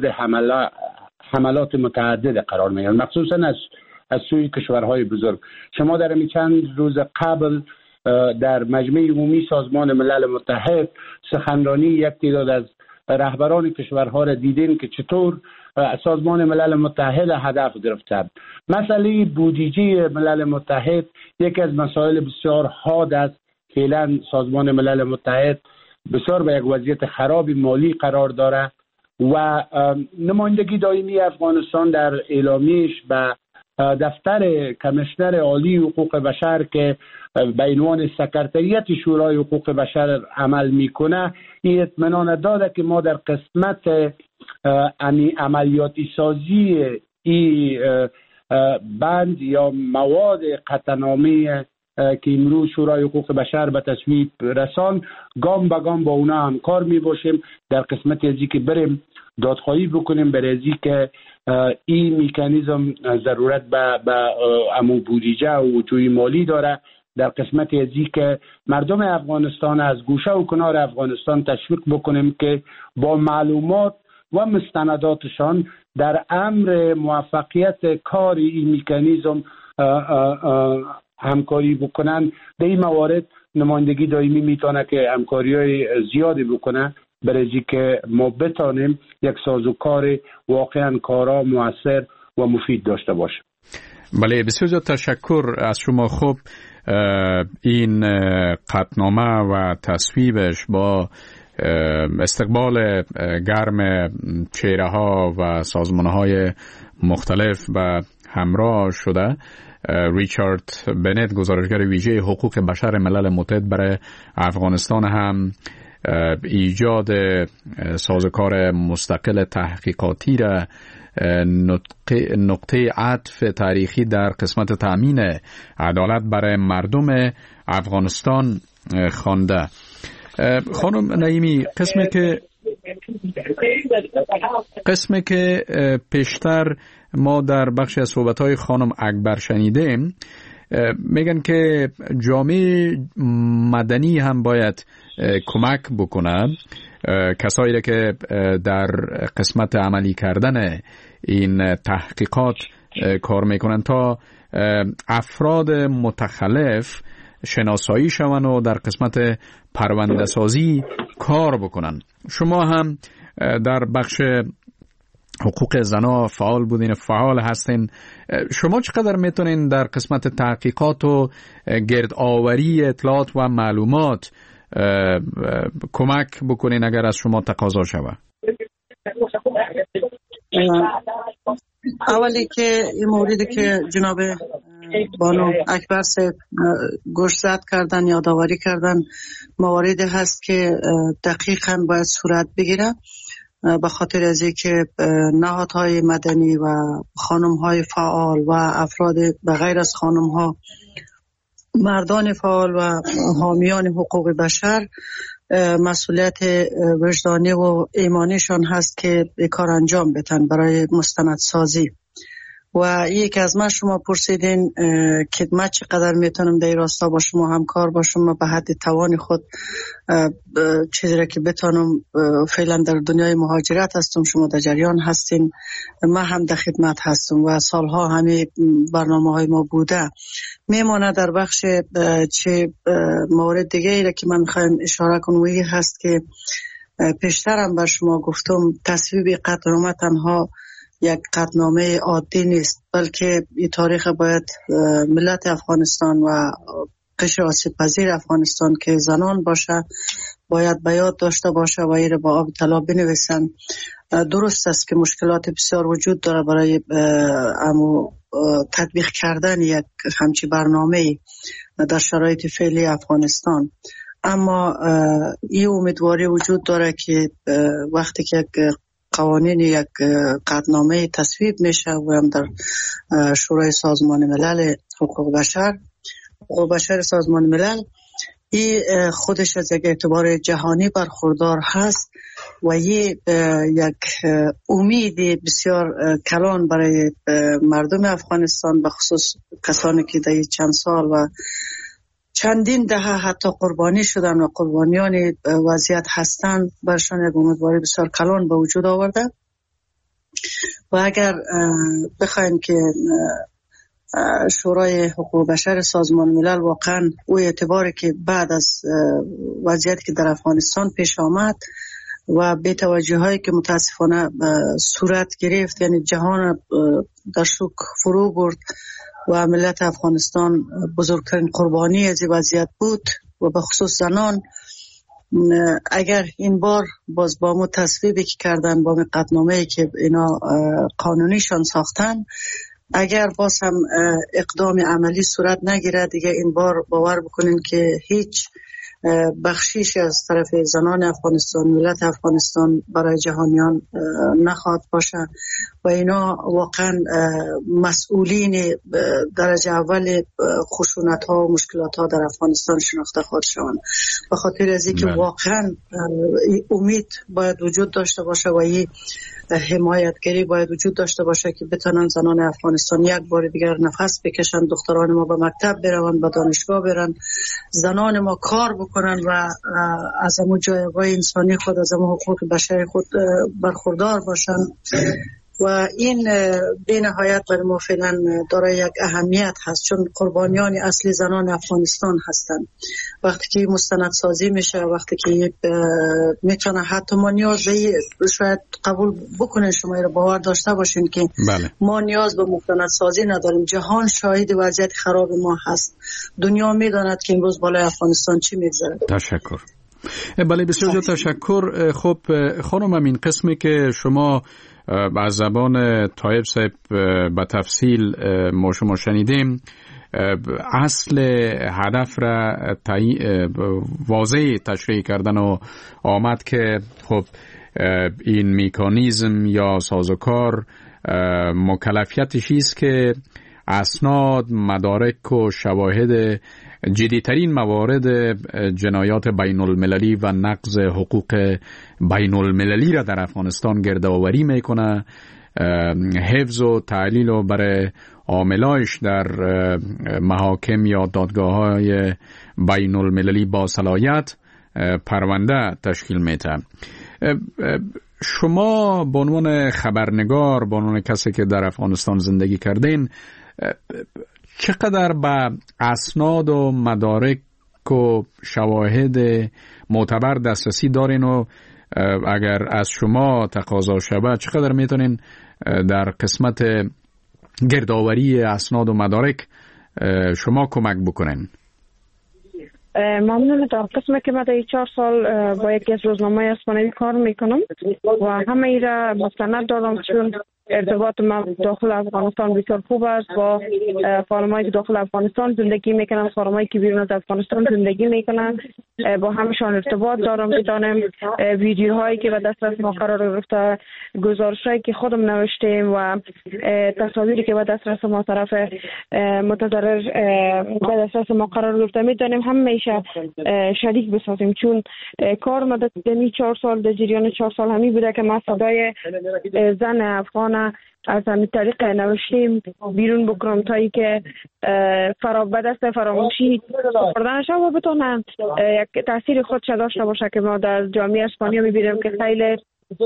حملات متعدد قرار میگیرد، مخصوصا از سوی کشورهای بزرگ. شما در همین چند روز قبل در مجمع عمومی سازمان ملل متحد سخنرانی یک تعداد از رهبران کشورها را دیدین که چطور سازمان ملل متحد هدف گرفتند. مسئله بودجه ملل متحد یکی از مسائل بسیار حاد است. فعلا سازمان ملل متحد بسیار به یک وضعیت خراب مالی قرار داره و نمایندگی دائمی افغانستان در اعلامیش به دفتر کمیشنر عالی حقوق بشر که به عنوان سکرتریت شورای حقوق بشر عمل میکنه این اطمینان داده که ما در قسمت عملیاتی سازی این بند یا مواد قطعنامه که امروز شورای حقوق بشر به تصویب رسان گام به گام با اونا همکار می باشیم در قسمت ازی که بریم دادخواهی بکنیم برای که این مکانیزم ضرورت به امو بودجه و وجوه مالی داره، در قسمت ازی که مردم افغانستان از گوشه و کنار افغانستان تشویق بکنیم که با معلومات و مستنداتشان در امر موفقیت کار این مکانیزم همکاری بکنن. در این موارد نمایندگی دائمی میتونه که همکاری‌های زیادی بکنه برای که ما بتانیم یک سازوکار واقعا کارا مؤثر و مفید داشته باشه. بله، بسیار زیاد تشکر از شما. خوب این قطعنامه و تصویبش با استقبال گرم چهره ها و سازمان های مختلف و همراه شده. ریچارد بنت، گزارشگر ویژه حقوق بشر ملل متحد برای افغانستان، هم ایجاد سازوکار مستقل تحقیقاتی را نقطه عطف تاریخی در قسمت تأمین عدالت برای مردم افغانستان خوانده. خانم نعیمی، قسمی که پیشتر ما در بخش از صحبت‌های خانم اکبر شنیدیم، میگن که جامعه مدنی هم باید کمک بکنه، کسایی که در قسمت عملی کردن این تحقیقات کار میکنن تا افراد متخلف شناسایی شون و در قسمت پرونده سازی کار بکنن. شما هم در بخش حقوق زنا فعال بودین، فعال هستین. شما چقدر میتونین در قسمت تحقیقات و گردآوری اطلاعات و معلومات کمک بکنین اگر از شما تقاضا شود؟ اولی که این موردی که جناب بانو اکبر صاحب گوشزد کردن، یادآوری کردن، مواردی هست که دقیقاً باید صورت بگیره به خاطر از اینکه نهادهای مدنی و خانم‌های فعال و افراد به غیر از خانم‌ها مردان فعال و حامیان حقوق بشر مسئولیت وجدانی و ایمانیشان هست که این کار انجام بدن برای مستندسازی. و یک از من شما پرسیدین که من چقدر میتونم در این راستا با شما همکار باشم. من به حد توان خود چیزی را که بتونم، فعلا در دنیای مهاجرت هستم، شما در جریان هستین، من هم در خدمت هستم و سالها همه برنامه های ما بوده. میمانه در بخش چه مورد دیگه ای را که من میخوایم اشاره کنم و هست که پیشترم بر شما گفتم تصویب قطعنامه تنها یک قطعنامه عادی نیست، بلکه این تاریخ باید ملت افغانستان و قشر آسیب پذیر افغانستان که زنان باشه باید به یاد داشته باشه و این با آب طلا بنویسن. درست است که مشکلات بسیار وجود داره برای تطبیق کردن یک همچی برنامه در شرایط فعلی افغانستان، اما این امیدواری وجود داره که وقتی که قوانین یک قطعنامه تصویب میشه و هم در شورای سازمان ملل حقوق بشر سازمان ملل، این خودش از یک اعتبار جهانی برخوردار هست و یک امید بسیار کلان برای مردم افغانستان، به خصوص کسانی که در چند سال و چندین دهه حتی قربانی شدن و قربانیان وضعیت هستند، برشان یک امیدواری بسیار کلان به وجود آورده. و اگر بخوایم که شورای حقوق بشر سازمان ملل واقعا او اعتباری که بعد از وضعیتی که در افغانستان پیش آمد و به توجه هایی که متاسفانه صورت گرفت، یعنی جهان در شوک فرو برد و ملت افغانستان بزرگترین قربانی از این وضعیت بود و به خصوص زنان، اگر این بار باز با ما تصویبی که کردن با قطعنامه‌ای که اینا قانونیشان ساختن، اگر باز هم اقدام عملی صورت نگیره، دیگه این بار باور بکنین که هیچ بخشیش از طرف زنان افغانستان، ملت افغانستان برای جهانیان نخواهد باشه و اینا واقعا مسئولین درجه اول خشونت ها و مشکلات ها در افغانستان شناخته خواهد شوند. به خاطر از اینکه واقعا امید باید وجود داشته باشه و این حمایتگری باید وجود داشته باشه که بتونن زنان افغانستان یک بار دیگر نفس بکشن، دختران ما به مکتب برون، به دانشگاه برن، زنان ما کار بکنن و از همون جایگاه انسانی خود، از همون حقوق بشری خود برخوردار باشن. و این به نهایت برای ما فعلا دارای یک اهمیت هست، چون قربانیان اصلی زنان افغانستان هستند. وقتی که مستندسازی میشه، وقتی که میتونه حتی ما نیاز به شاید قبول بکنین، شما رو باور داشته باشین که بله. ما نیاز به مستندسازی نداریم. جهان شاهد وضعیت خراب ما هست، دنیا میداند که امروز بالای افغانستان چی میگذره. تشکر. بله بسیار تشکر. خب خانم، این قسمی که شما از زبان طایب صاحب به تفصیل ما شما شنیدیم، اصل هدف را واضح تشریح کردن و آمد که خب این میکانیزم یا سازوکار مکلفیتش است که اسناد، مدارک و شواهد جدیترین موارد جنایات بین المللی و نقض حقوق بین المللی را در افغانستان گردآوری میکنه، حفظ و تعلیل و برای عاملایش در محاکم یا دادگاه‌های بین المللی با صلاحیت پرونده تشکیل میده. شما به عنوان خبرنگار، به عنوان کسی که در افغانستان زندگی کردین، چقدر به اسناد و مدارک و شواهد معتبر دسترسی دارین و اگر از شما تقاضا شود چقدر میتونین در قسمت گردآوری اسناد و مدارک شما کمک بکنین؟ ممنون. در قسمت که من در 4 سال با یکی از روزنامه اسپانیایی کار میکنم و همه ای را مستند دارم، چون ارتباط ما داخل افغانستان بسیار خوب است با خانمایی که داخل افغانستان زندگی میکنن، خانمایی که بیرون از افغانستان زندگی میکنن با همشان ارتباط دارم، میتونم ویدیوهایی که به دسترس ما قرار گرفته، گزارشایی که خودم نوشتیم و تصاویری که به دسترس ما طرف متضرر به دسترس ما قرار گرفته میتونیم همیشه شریک بسازیم. چون کار ما در 4 سال، در جریان 4 سال همی بوده که ما صدای زن افغان از همین طریق نوشتیم بیرون بکنم تا ای که به دست فراموشی سپرده نشه و بتونن یک تاثیر خودش داشته باشه که ما در جامعه اسپانیا میبینیم که خیلی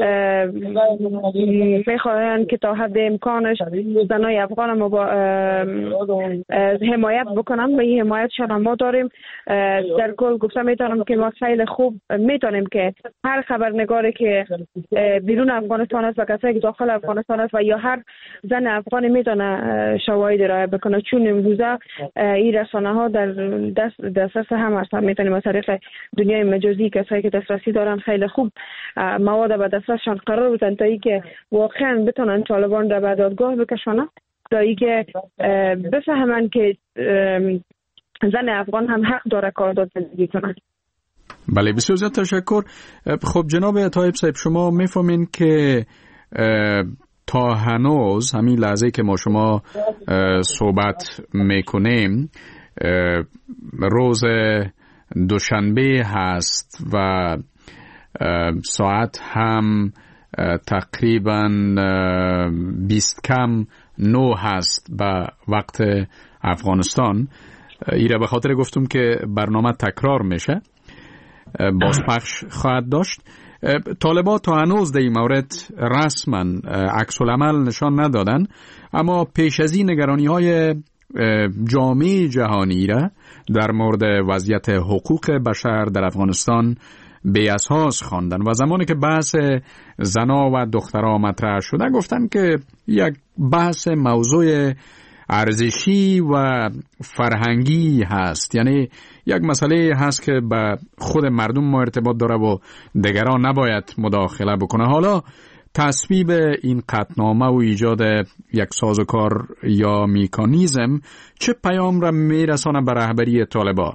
میخواهند که تا حد امکانش زنای افغان ما با حمایت بکنن و این حمایتشان ما داریم. در کل گفتم میتونم که ما خیلی خوب میتونیم که هر خبرنگاری که بیرون افغانستان است و کسایی که داخل افغانستان است و یا هر زن افغانی میتونه شواهد ارائه بکنه، چون امروزه این رسانه ها در دسترس هم هستن. میتونیم از طریق دنیای مجازی کسایی که دسترسی دارن خیلی خوب مواد به دسترسشان قرار بدن تا اینکه واقعا بتونن طالبان را به دادگاه بکشونن، تا اینکه بفهمن که زن افغان هم حق داره که آزاد زندگی کنن. بله، بسیار زیاد تشکر. خب جناب طایب صاحب، شما میفهمین که تا هنوز همین لحظه که ما شما صحبت میکنیم روز دوشنبه هست و ساعت هم تقریبا 20 کم 9 هست به وقت افغانستان. ایره به خاطر گفتم که برنامه تکرار میشه، بازپخش خواهد داشت. طالبان تا هنوز در این مورد رسما عکس العمل نشان ندادن، اما پیش از این نگرانی های جامعه جهانی را در مورد وضعیت حقوق بشر در افغانستان بی اساس خواندن و زمانی که بحث زنا و دخترها مطرح شده گفتن که یک بحث موضوع ارزشی و فرهنگی هست، یعنی یک مسئله هست که به خود مردم ما ارتباط داره و دیگران نباید مداخله بکنه. حالا تصویب این قطعنامه و ایجاد یک سازوکار یا مکانیزم چه پیام را میرسانه به رهبری طالبان؟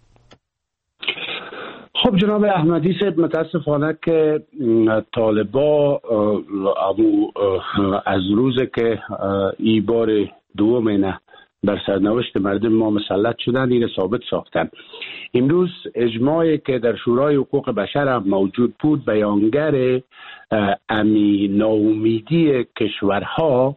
خب جناب احمدی صاحب، متاسفانه که طالبان از روز که این بار دوم بر سرنوشت مردم ما مسلط شدن این ثابت ساختن. امروز اجماعی که در شورای حقوق بشر هم موجود بود بیانگر امی ناامیدی کشورها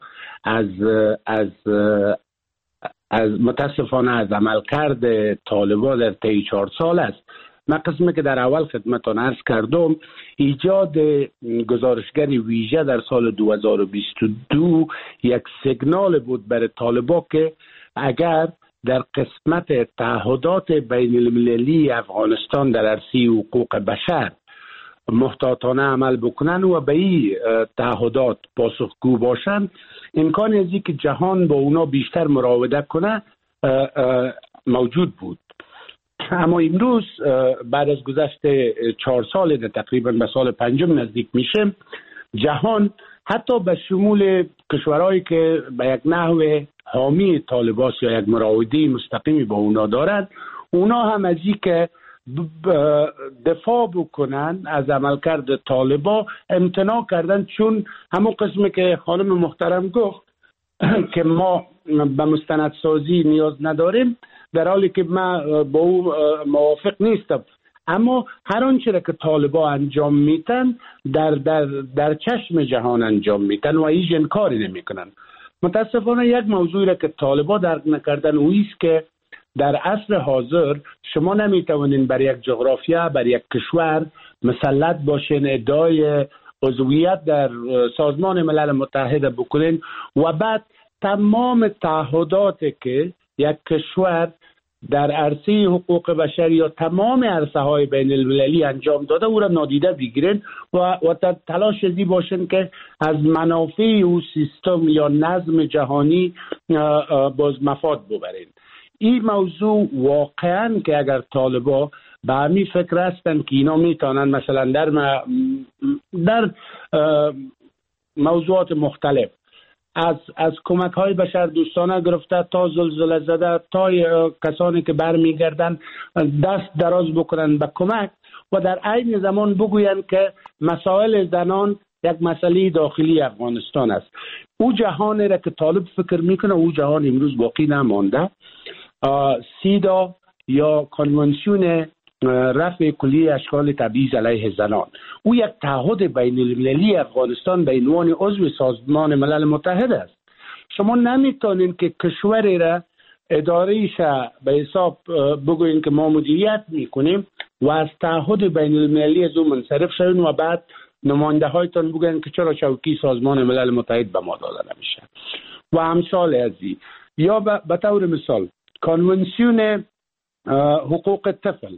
از متاسفانه از عملکرد طالبان در طی 4 سال است. من قسمی که در اول خدمتتان عرض کردم، ایجاد گزارشگر ویژه در سال 2022 یک سیگنال بود برای طالبان که اگر در قسمت تعهدات بین المللی افغانستان در عرصه حقوق بشر محتاطانه عمل بکنن و به این تعهدات پاسخگو باشند، امکان از اینکه جهان با اونا بیشتر مراوده کنه موجود بود. اما امروز بعد از گذشت 4 سال تقریبا به سال 5 نزدیک میشه، جهان حتی به شمول کشورهایی که به یک نحو حامی طالبان یا یک مراوده مستقیمی با اونا دارند، اونا هم از این که دفاع بکنن از عملکرد طالبان امتناع کردن، چون همون قسمی که خانم محترم گفت که ما به مستندسازی نیاز نداریم، در حالی که من با او موافق نیستم. اما هر آنچه که طالبان انجام میتن در چشم جهان انجام میتن و هیچ انکاری نمیکنن. متاسفانه یک موضوعی را که طالبان درک نکردن اویست که در عصر حاضر شما نمیتونین بر یک جغرافیا، بر یک کشور مسلط باشین، ادعای عضویت در سازمان ملل متحد بکنین و بعد تمام تعهداتی که یک کشور در عرصه حقوق بشر یا تمام عرصه های بین المللی انجام داده او را نادیده بگیرن و تلاش ازی باشن که از منافع او سیستم یا نظم جهانی باز مفاد ببرین. این موضوع واقعا که اگر طالبان به همین فکر هستن که اینا میتونن مثلا در موضوعات مختلف از کمک های بشر دوستانه گرفته تا زلزله زده تا کسانی که برمیگردن دست دراز بکنن به کمک و در عین زمان بگویند که مسائل زنان یک مسئله داخلی افغانستان است. او جهانی را که طالب فکر میکنه او جهان امروز باقی نمانده. سیدا یا کنوانسیون رفع کلیه اشکال تبعیض علیه زنان، او یک تعهد بین المللی افغانستان به عنوان عضو سازمان ملل متحد است. شما نمیتونین که کشوری را اداریش به حساب بگوین که ما مدیریت میکنیم و از تعهد بین المللی از اون منصرف شوین و بعد نماینده هایتان بگوین که چرا چوکی سازمان ملل متحد به ما داده نمیشه و امثال ازی. یا به طور مثال کنوانسیون حقوق طفل،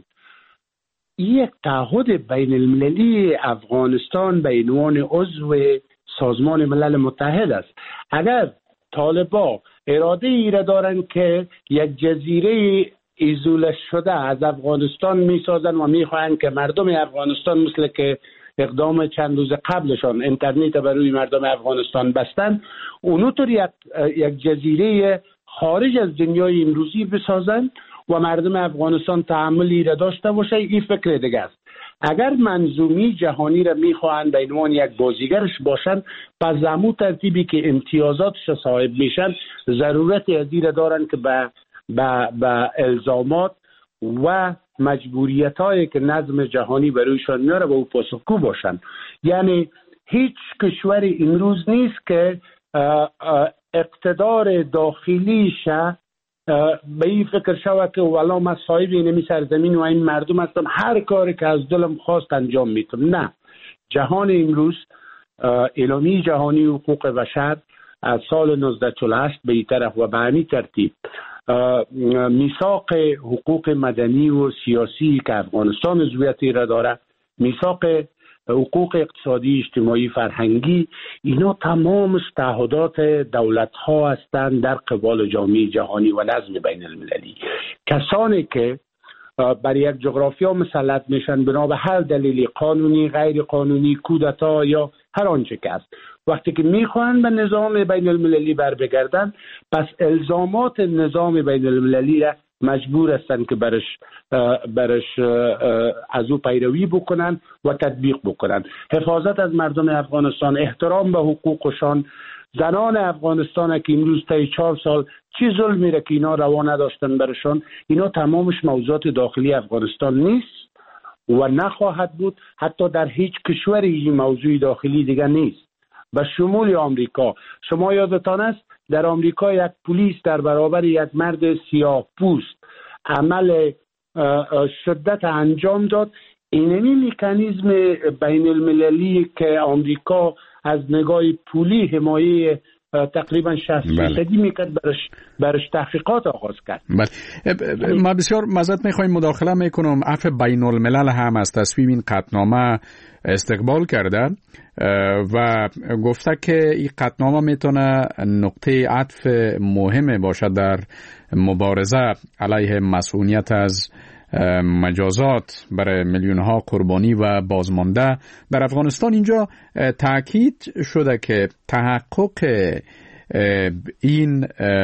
یک تعهد بین المللی افغانستان به عنوان عضو سازمان ملل متحد است. اگر طالبا اراده ای را دارند که یک جزیره ایزوله شده از افغانستان می سازن و می خواهند که مردم افغانستان مثل که اقدام چند روز قبلشان اینترنت برای مردم افغانستان بستن، اونطور یک جزیره خارج از دنیای امروزی بسازن و مردم افغانستان تحملی را داشته باشه، این فکر دیگه است. اگر منظومی جهانی را میخواهند به عنوان یک بازیگرش باشند، پس زمو ترتیبی که امتیازاتش صاحب میشن ضرورتی از این را دارند که به الزامات و مجبوریت هایی که نظم جهانی برایشان میاره به او پاسخگو باشند. یعنی هیچ کشوری امروز نیست که اقتدار داخلیش به این فکر شود که والا من صاحب اینمی سرزمین و این مردم هستم، هر کاری که از دلم خواست انجام میتونم. نه، جهان امروز اعلامیه جهانی حقوق بشر از سال 1948 به این طرف و به همین ترتیب میثاق حقوق مدنی و سیاسی که افغانستان عضویتی را داره، میثاق حقوق اقتصادی، اجتماعی، فرهنگی، اینا تمامش تعهدات دولت ها هستند در قبال جامعه جهانی و نظم بین المللی. کسانی که برای یک جغرافیا مسلط میشن بنا به هر دلیلی قانونی، غیر قانونی، کودتا یا هر آنچه که است، وقتی که میخواهند به نظام بین المللی بر بگردن، پس الزامات نظام بین المللی را مجبور هستند که برش از او پیروی بکنن و تطبیق بکنن. حفاظت از مردم افغانستان، احترام به حقوقشان، زنان افغانستان که امروز تا 4 سال چی ظلمی را که اینا روا نداشتن برشان، اینا تمامش موضوعات داخلی افغانستان نیست و نخواهد بود. حتی در هیچ کشوری این موضوع داخلی دیگه نیست، به شمول آمریکا. شما یادتان است در آمریکا یک پلیس در برابر یک مرد سیاه پوست عمل شدت انجام داد. اینمی مکانیزم بین المللی که آمریکا از نگاه پولی حمایه تقریبا 60% میکرد برش تحقیقات آغاز کرد. ما بسیار معذرت میخوایم مداخله میکنم. عفو بین الملل هم از تصویب این قطعنامه استقبال کرده و گفته که این قطعنامه میتونه نقطه عطف مهمه باشه در مبارزه علیه مسئولیت از مجازات برای میلیون ها قربانی و بازمانده در افغانستان. اینجا تاکید شده که تحقق این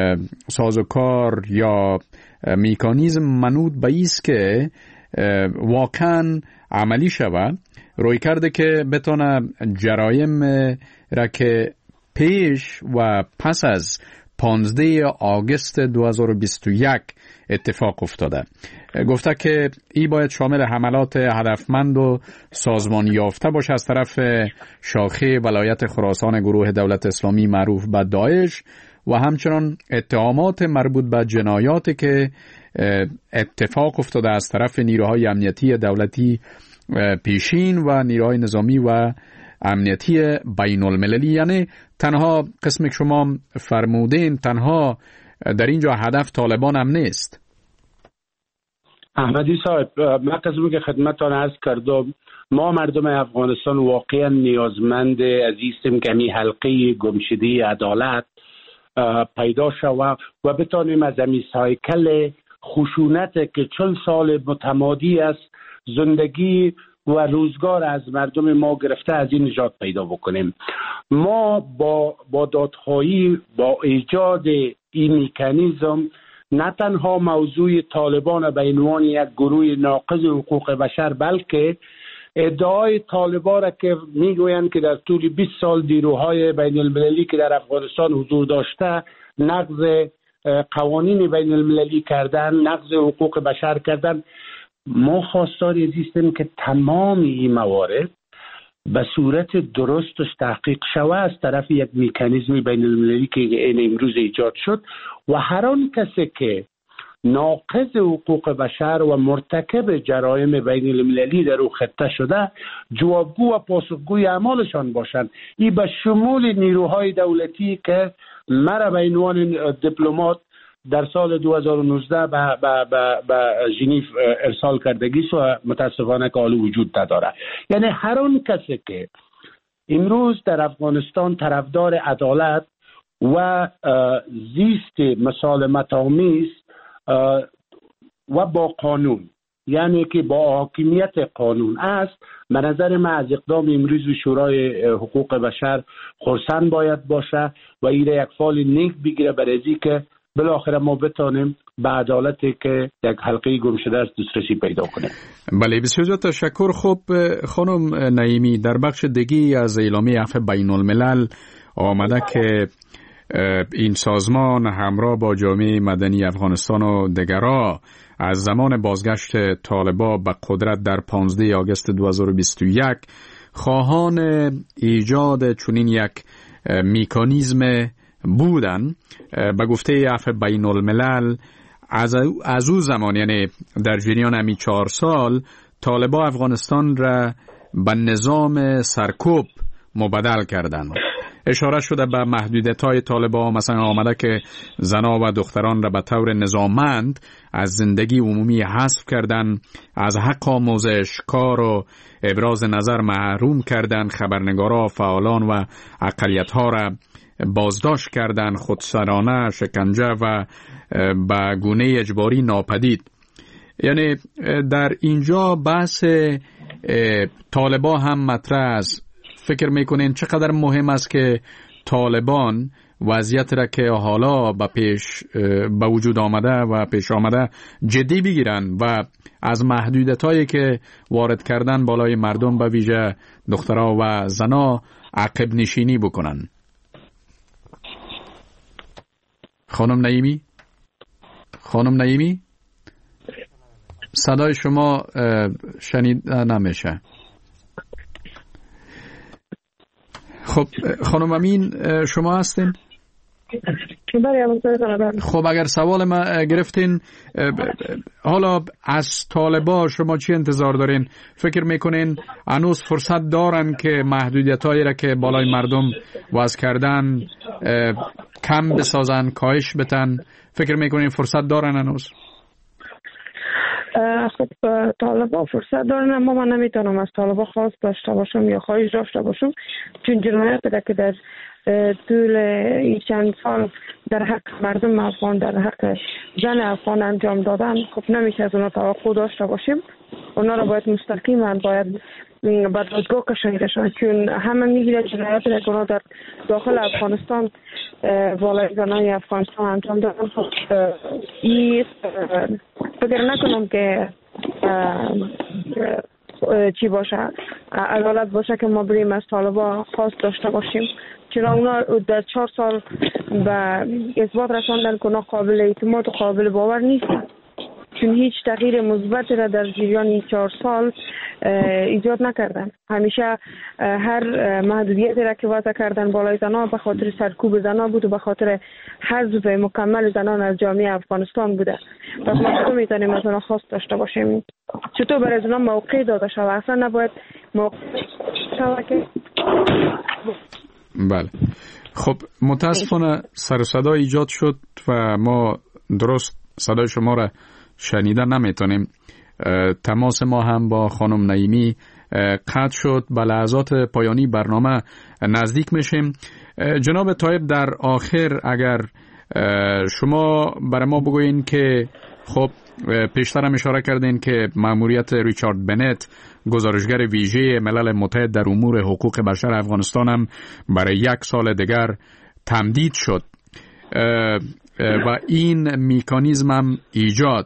سازوکار یا مکانیزم منوط به ایست که واقعا عملی شود، روی کرده که بتونه جرایم را که پیش و پس از 15 آگوست 2021 اتفاق افتاده. گفته که این باید شامل حملات هدفمند و سازمان یافته باشه از طرف شاخه ولایت خراسان گروه دولت اسلامی معروف به داعش و همچنان اتهامات مربوط به جنایاتی که اتفاق افتاده از طرف نیروهای امنیتی دولتی پیشین و نیروهای نظامی و امنیتی بین المللی. یعنی تنها قسم که شما فرمودین تنها در اینجا هدف طالبان هم نیست. احمدی صاحب، من قسمی که خدمتتان عرض کردم، ما مردم افغانستان واقعا نیازمند عزیزیم که می حلقه گمشده عدالت پیدا شود و بتانیم از این سایکل خشونت که 40 سال متمادی است زندگی و روزگار از مردم ما گرفته از این نجات پیدا بکنیم. ما با دادخواهی، با ایجاد این مکانیزم، نه تنها موضوع طالبان به عنوان یک گروه ناقض حقوق بشر، بلکه ادعای طالبان را که میگویند که در طول 20 سال نیروهای بین المللی که در افغانستان حضور داشته نقض قوانین بین المللی کردن، نقض حقوق بشر کردن، ما خواستار هستیم که تمام این موارد به صورت درستش تحقیق شود از طرف یک مکانیزم بین المللی که این امروز ایجاد شد و هر آن کسی که ناقض حقوق بشر و مرتکب جرایم بین المللی در او خطه شده جوابگو و پاسخگوی اعمالشان باشند. این به شمول نیروهای دولتی که مرا به عنوان دیپلمات در سال 2019 به ژنو ارسال کردگیست و متاسفانه که حال وجود نداره. یعنی هر آن کسی که امروز در افغانستان طرفدار عدالت و زیست مسالمت آمیز و با قانون، یعنی که با حاکمیت قانون است، به نظر من از اقدام امروز شورای حقوق بشر خرسند باید باشه و این یک فال نیک بگیره برای که بالاخره ما بتانیم به عدالتی که یک حلقه گم شده است دسترسی پیدا کنیم. بله، بسیار تشکر. خب خانم نعیمی، در بخش دیگی از اعلامیه عفو بین الملل آمده که این سازمان همراه با جامعه مدنی افغانستان و دیگران از زمان بازگشت طالبان به قدرت در 15 آگوست 2021 خواهان ایجاد چنین یک مکانیزم بودن. به گفته عفو بین الملل از او زمان، یعنی در جریان همی 4 سال، طالبان افغانستان را به نظام سرکوب مبدل کردند. اشاره شده به محدودیت‌های طالبان، مثلا آمده که زنان و دختران را به طور نظاممند از زندگی عمومی حذف کردن، از حق آموزش، کار و ابراز نظر محروم کردن، خبرنگارا، فعالان و اقلیت‌ها را بازداشت کردن، خودسرانه، شکنجه و به گونه اجباری ناپدید. یعنی در اینجا بحث طالبان هم مطرح است. فکر میکنین چقدر مهم است که طالبان وضعیت را که حالا به وجود آمده و پیش آمده جدی بگیرن و از محدودیت‌هایی که وارد کردن بالای مردم به ویژه دخترها و زنا عقب نشینی بکنن؟ خانم نعیمی صدای شما شنیده نمیشه. خب خانم امین شما هستین؟ خب اگر سوال ما گرفتین، حالا از طالبان شما چی انتظار دارین؟ فکر میکنین هنوز فرصت دارن که محدودیتایی را که بالای مردم وضع کردن کم بسازن، کاهش بدن؟ فکر میکنین فرصت دارن هنوز؟ خب طالبان فرصت دارن، اما من نمیتونم از طالبان خواست داشته باشم یا خواهش داشته باشم، چون جنایت که در طول این چند سال در حق مردم افغان، در حق زن افغان انجام دادن، خب نمیشه از اونا توقع داشته باشیم. اونا را باید مستقیما باید به دادگاه کشیدشان، چون همه میگیره جنایت که اونا در داخل افغانستان بالای زنای افغانستان انجام دادن. خب این فکر نکنم که چی باشه، عدالت باشه که ما بریم از طالبان خواست داشته باشیم، چرا اونا در 4 سال به اثبات رساندن که اونا قابل اعتماد و قابل باور نیستن، چون هیچ تغییر مثبتی را در جریان 4 سال ایجاد نکردن. همیشه هر محدودیتی را که وضع کردن بالای زنان به خاطر سرکوب زنان بود و به خاطر حذف مکمل زنان از جامعه افغانستان بوده. پس ما چطور میتونیم از اونا خواست داشته باشیم؟ چطور برای از اونا موقع داده شود؟ اصلا نباید موقع شود که بله. خب متاسفانه سر و صدا ایجاد شد و ما درست صدای شما را شنیدن نمیتونیم. تماس ما هم با خانم نعیمی قطع شد. به لحظات پایانی برنامه نزدیک میشیم. جناب طایب، در آخر اگر شما برای ما بگوین که خب پیشتر هم اشاره کردین که مأموریت ریچارد بنت گزارشگر ویژه ملل متحد در امور حقوق بشر افغانستان هم برای 1 سال دیگر تمدید شد و این مکانیزم هم ایجاد.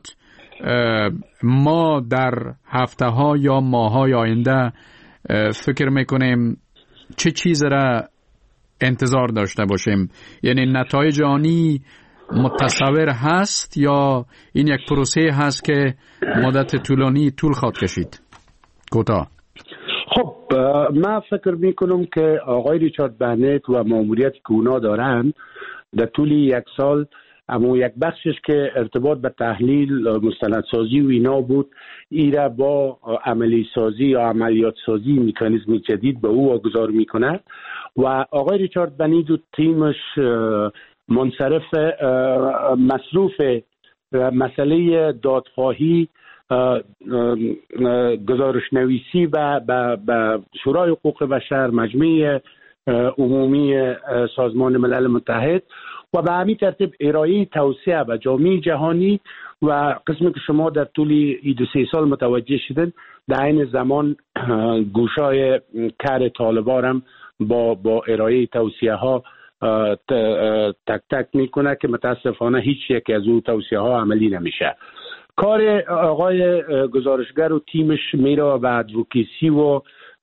ما در هفته ها یا ماه های آینده فکر میکنیم چه چیز را انتظار داشته باشیم؟ یعنی نتایج آنی متصور هست یا این یک پروسه هست که مدت طول خواهد کشید؟ کوتاه. خب من فکر میکنم که آقای ریچارد بنت و ماموریت که اونا دارن در طول 1 سال، اما یک بخشش که ارتباط به تحلیل مستندسازی و اینا بود، ایره با عملی سازی یا عملیات سازی مکانیزم جدید به او واگذار میکنه و آقای ریچارد بنت و تیمش منصرف مصروف مسئله دادخواهی، گزارش نویسی به شورای حقوق بشر، مجمع عمومی سازمان ملل متحد و به همین ترتیب ارائه توصیه به جامعه جهانی و قسمی که شما در طول 2-3 سال متوجه شدن، در این زمان گوشای کار طالبان هم با ارائه توصیه ها تک تک میکنه که متاسفانه هیچ یک از اون توصیه ها عملی نمیشه. کار آقای گزارشگر و تیمش میره و ادوکیسی و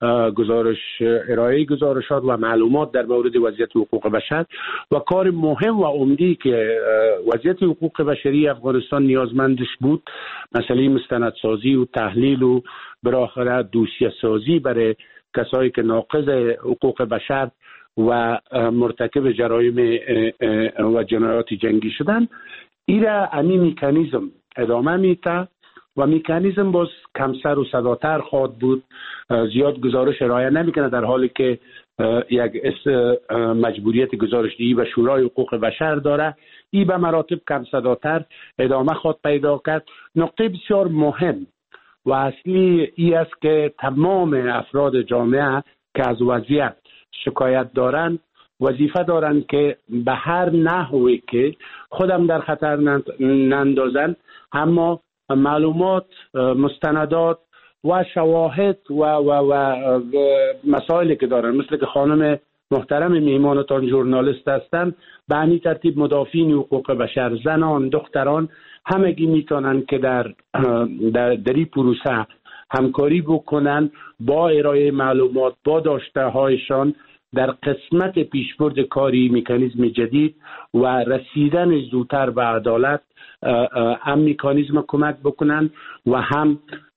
ارائه گزارشات و معلومات در مورد وضعیت حقوق بشر و کار مهم و عمدی که وضعیت حقوق بشری افغانستان نیازمندش بود، مسئله مستندسازی و تحلیل و بالاخره دوسیه سازی برای کسایی که ناقض حقوق بشر و مرتکب جرایم و جنایات جنگی شدن، ایره همین مکانیزم ادامه میده و مکانیزم باز کم سر و صداتر خواهد بود. زیاد گزارش ارائه نمیکنه، در حالی که یک مجبوریت گزارشدهی و شورای حقوق بشر داره. ای به مراتب کم صداتر ادامه خواهد پیدا کرد. نقطه بسیار مهم و اصلی ای است که تمام افراد جامعه که از وضعیت شکایت دارند وظیفه دارند که به هر نحوی که خودم در خطر نندازن، اما معلومات، مستندات و شواهد و مسائلی که دارن، مثل که خانم محترم میهمانتان ژورنالیست هستند، به همین ترتیب مدافعین حقوق بشر، زنان، دختران، همگی میتونن که در این پروسه همکاری بکنن با ارائه معلومات، با داشته هایشان در قسمت پیشبرد کاری مکانیزم جدید و رسیدن زودتر به عدالت. هم مکانیزم کمک بکنن و هم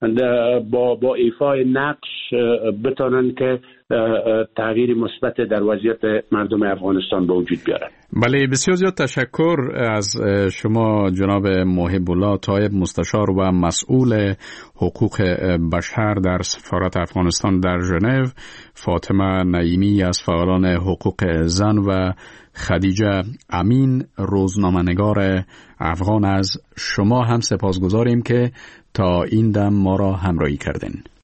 با ایفای نقش بتونن که تغییر مثبت در وضعیت مردم افغانستان به وجود بیارن. بله، بسیار زیاد تشکر از شما جناب محب الله طایب، مستشار و مسئول حقوق بشر در سفارت افغانستان در ژنو، فاطمه نعیمی از فعالان حقوق زن و خدیجه امین روزنامه‌نگار افغان. از شما هم سپاسگزاریم که تا این دم ما را همراهی کردین.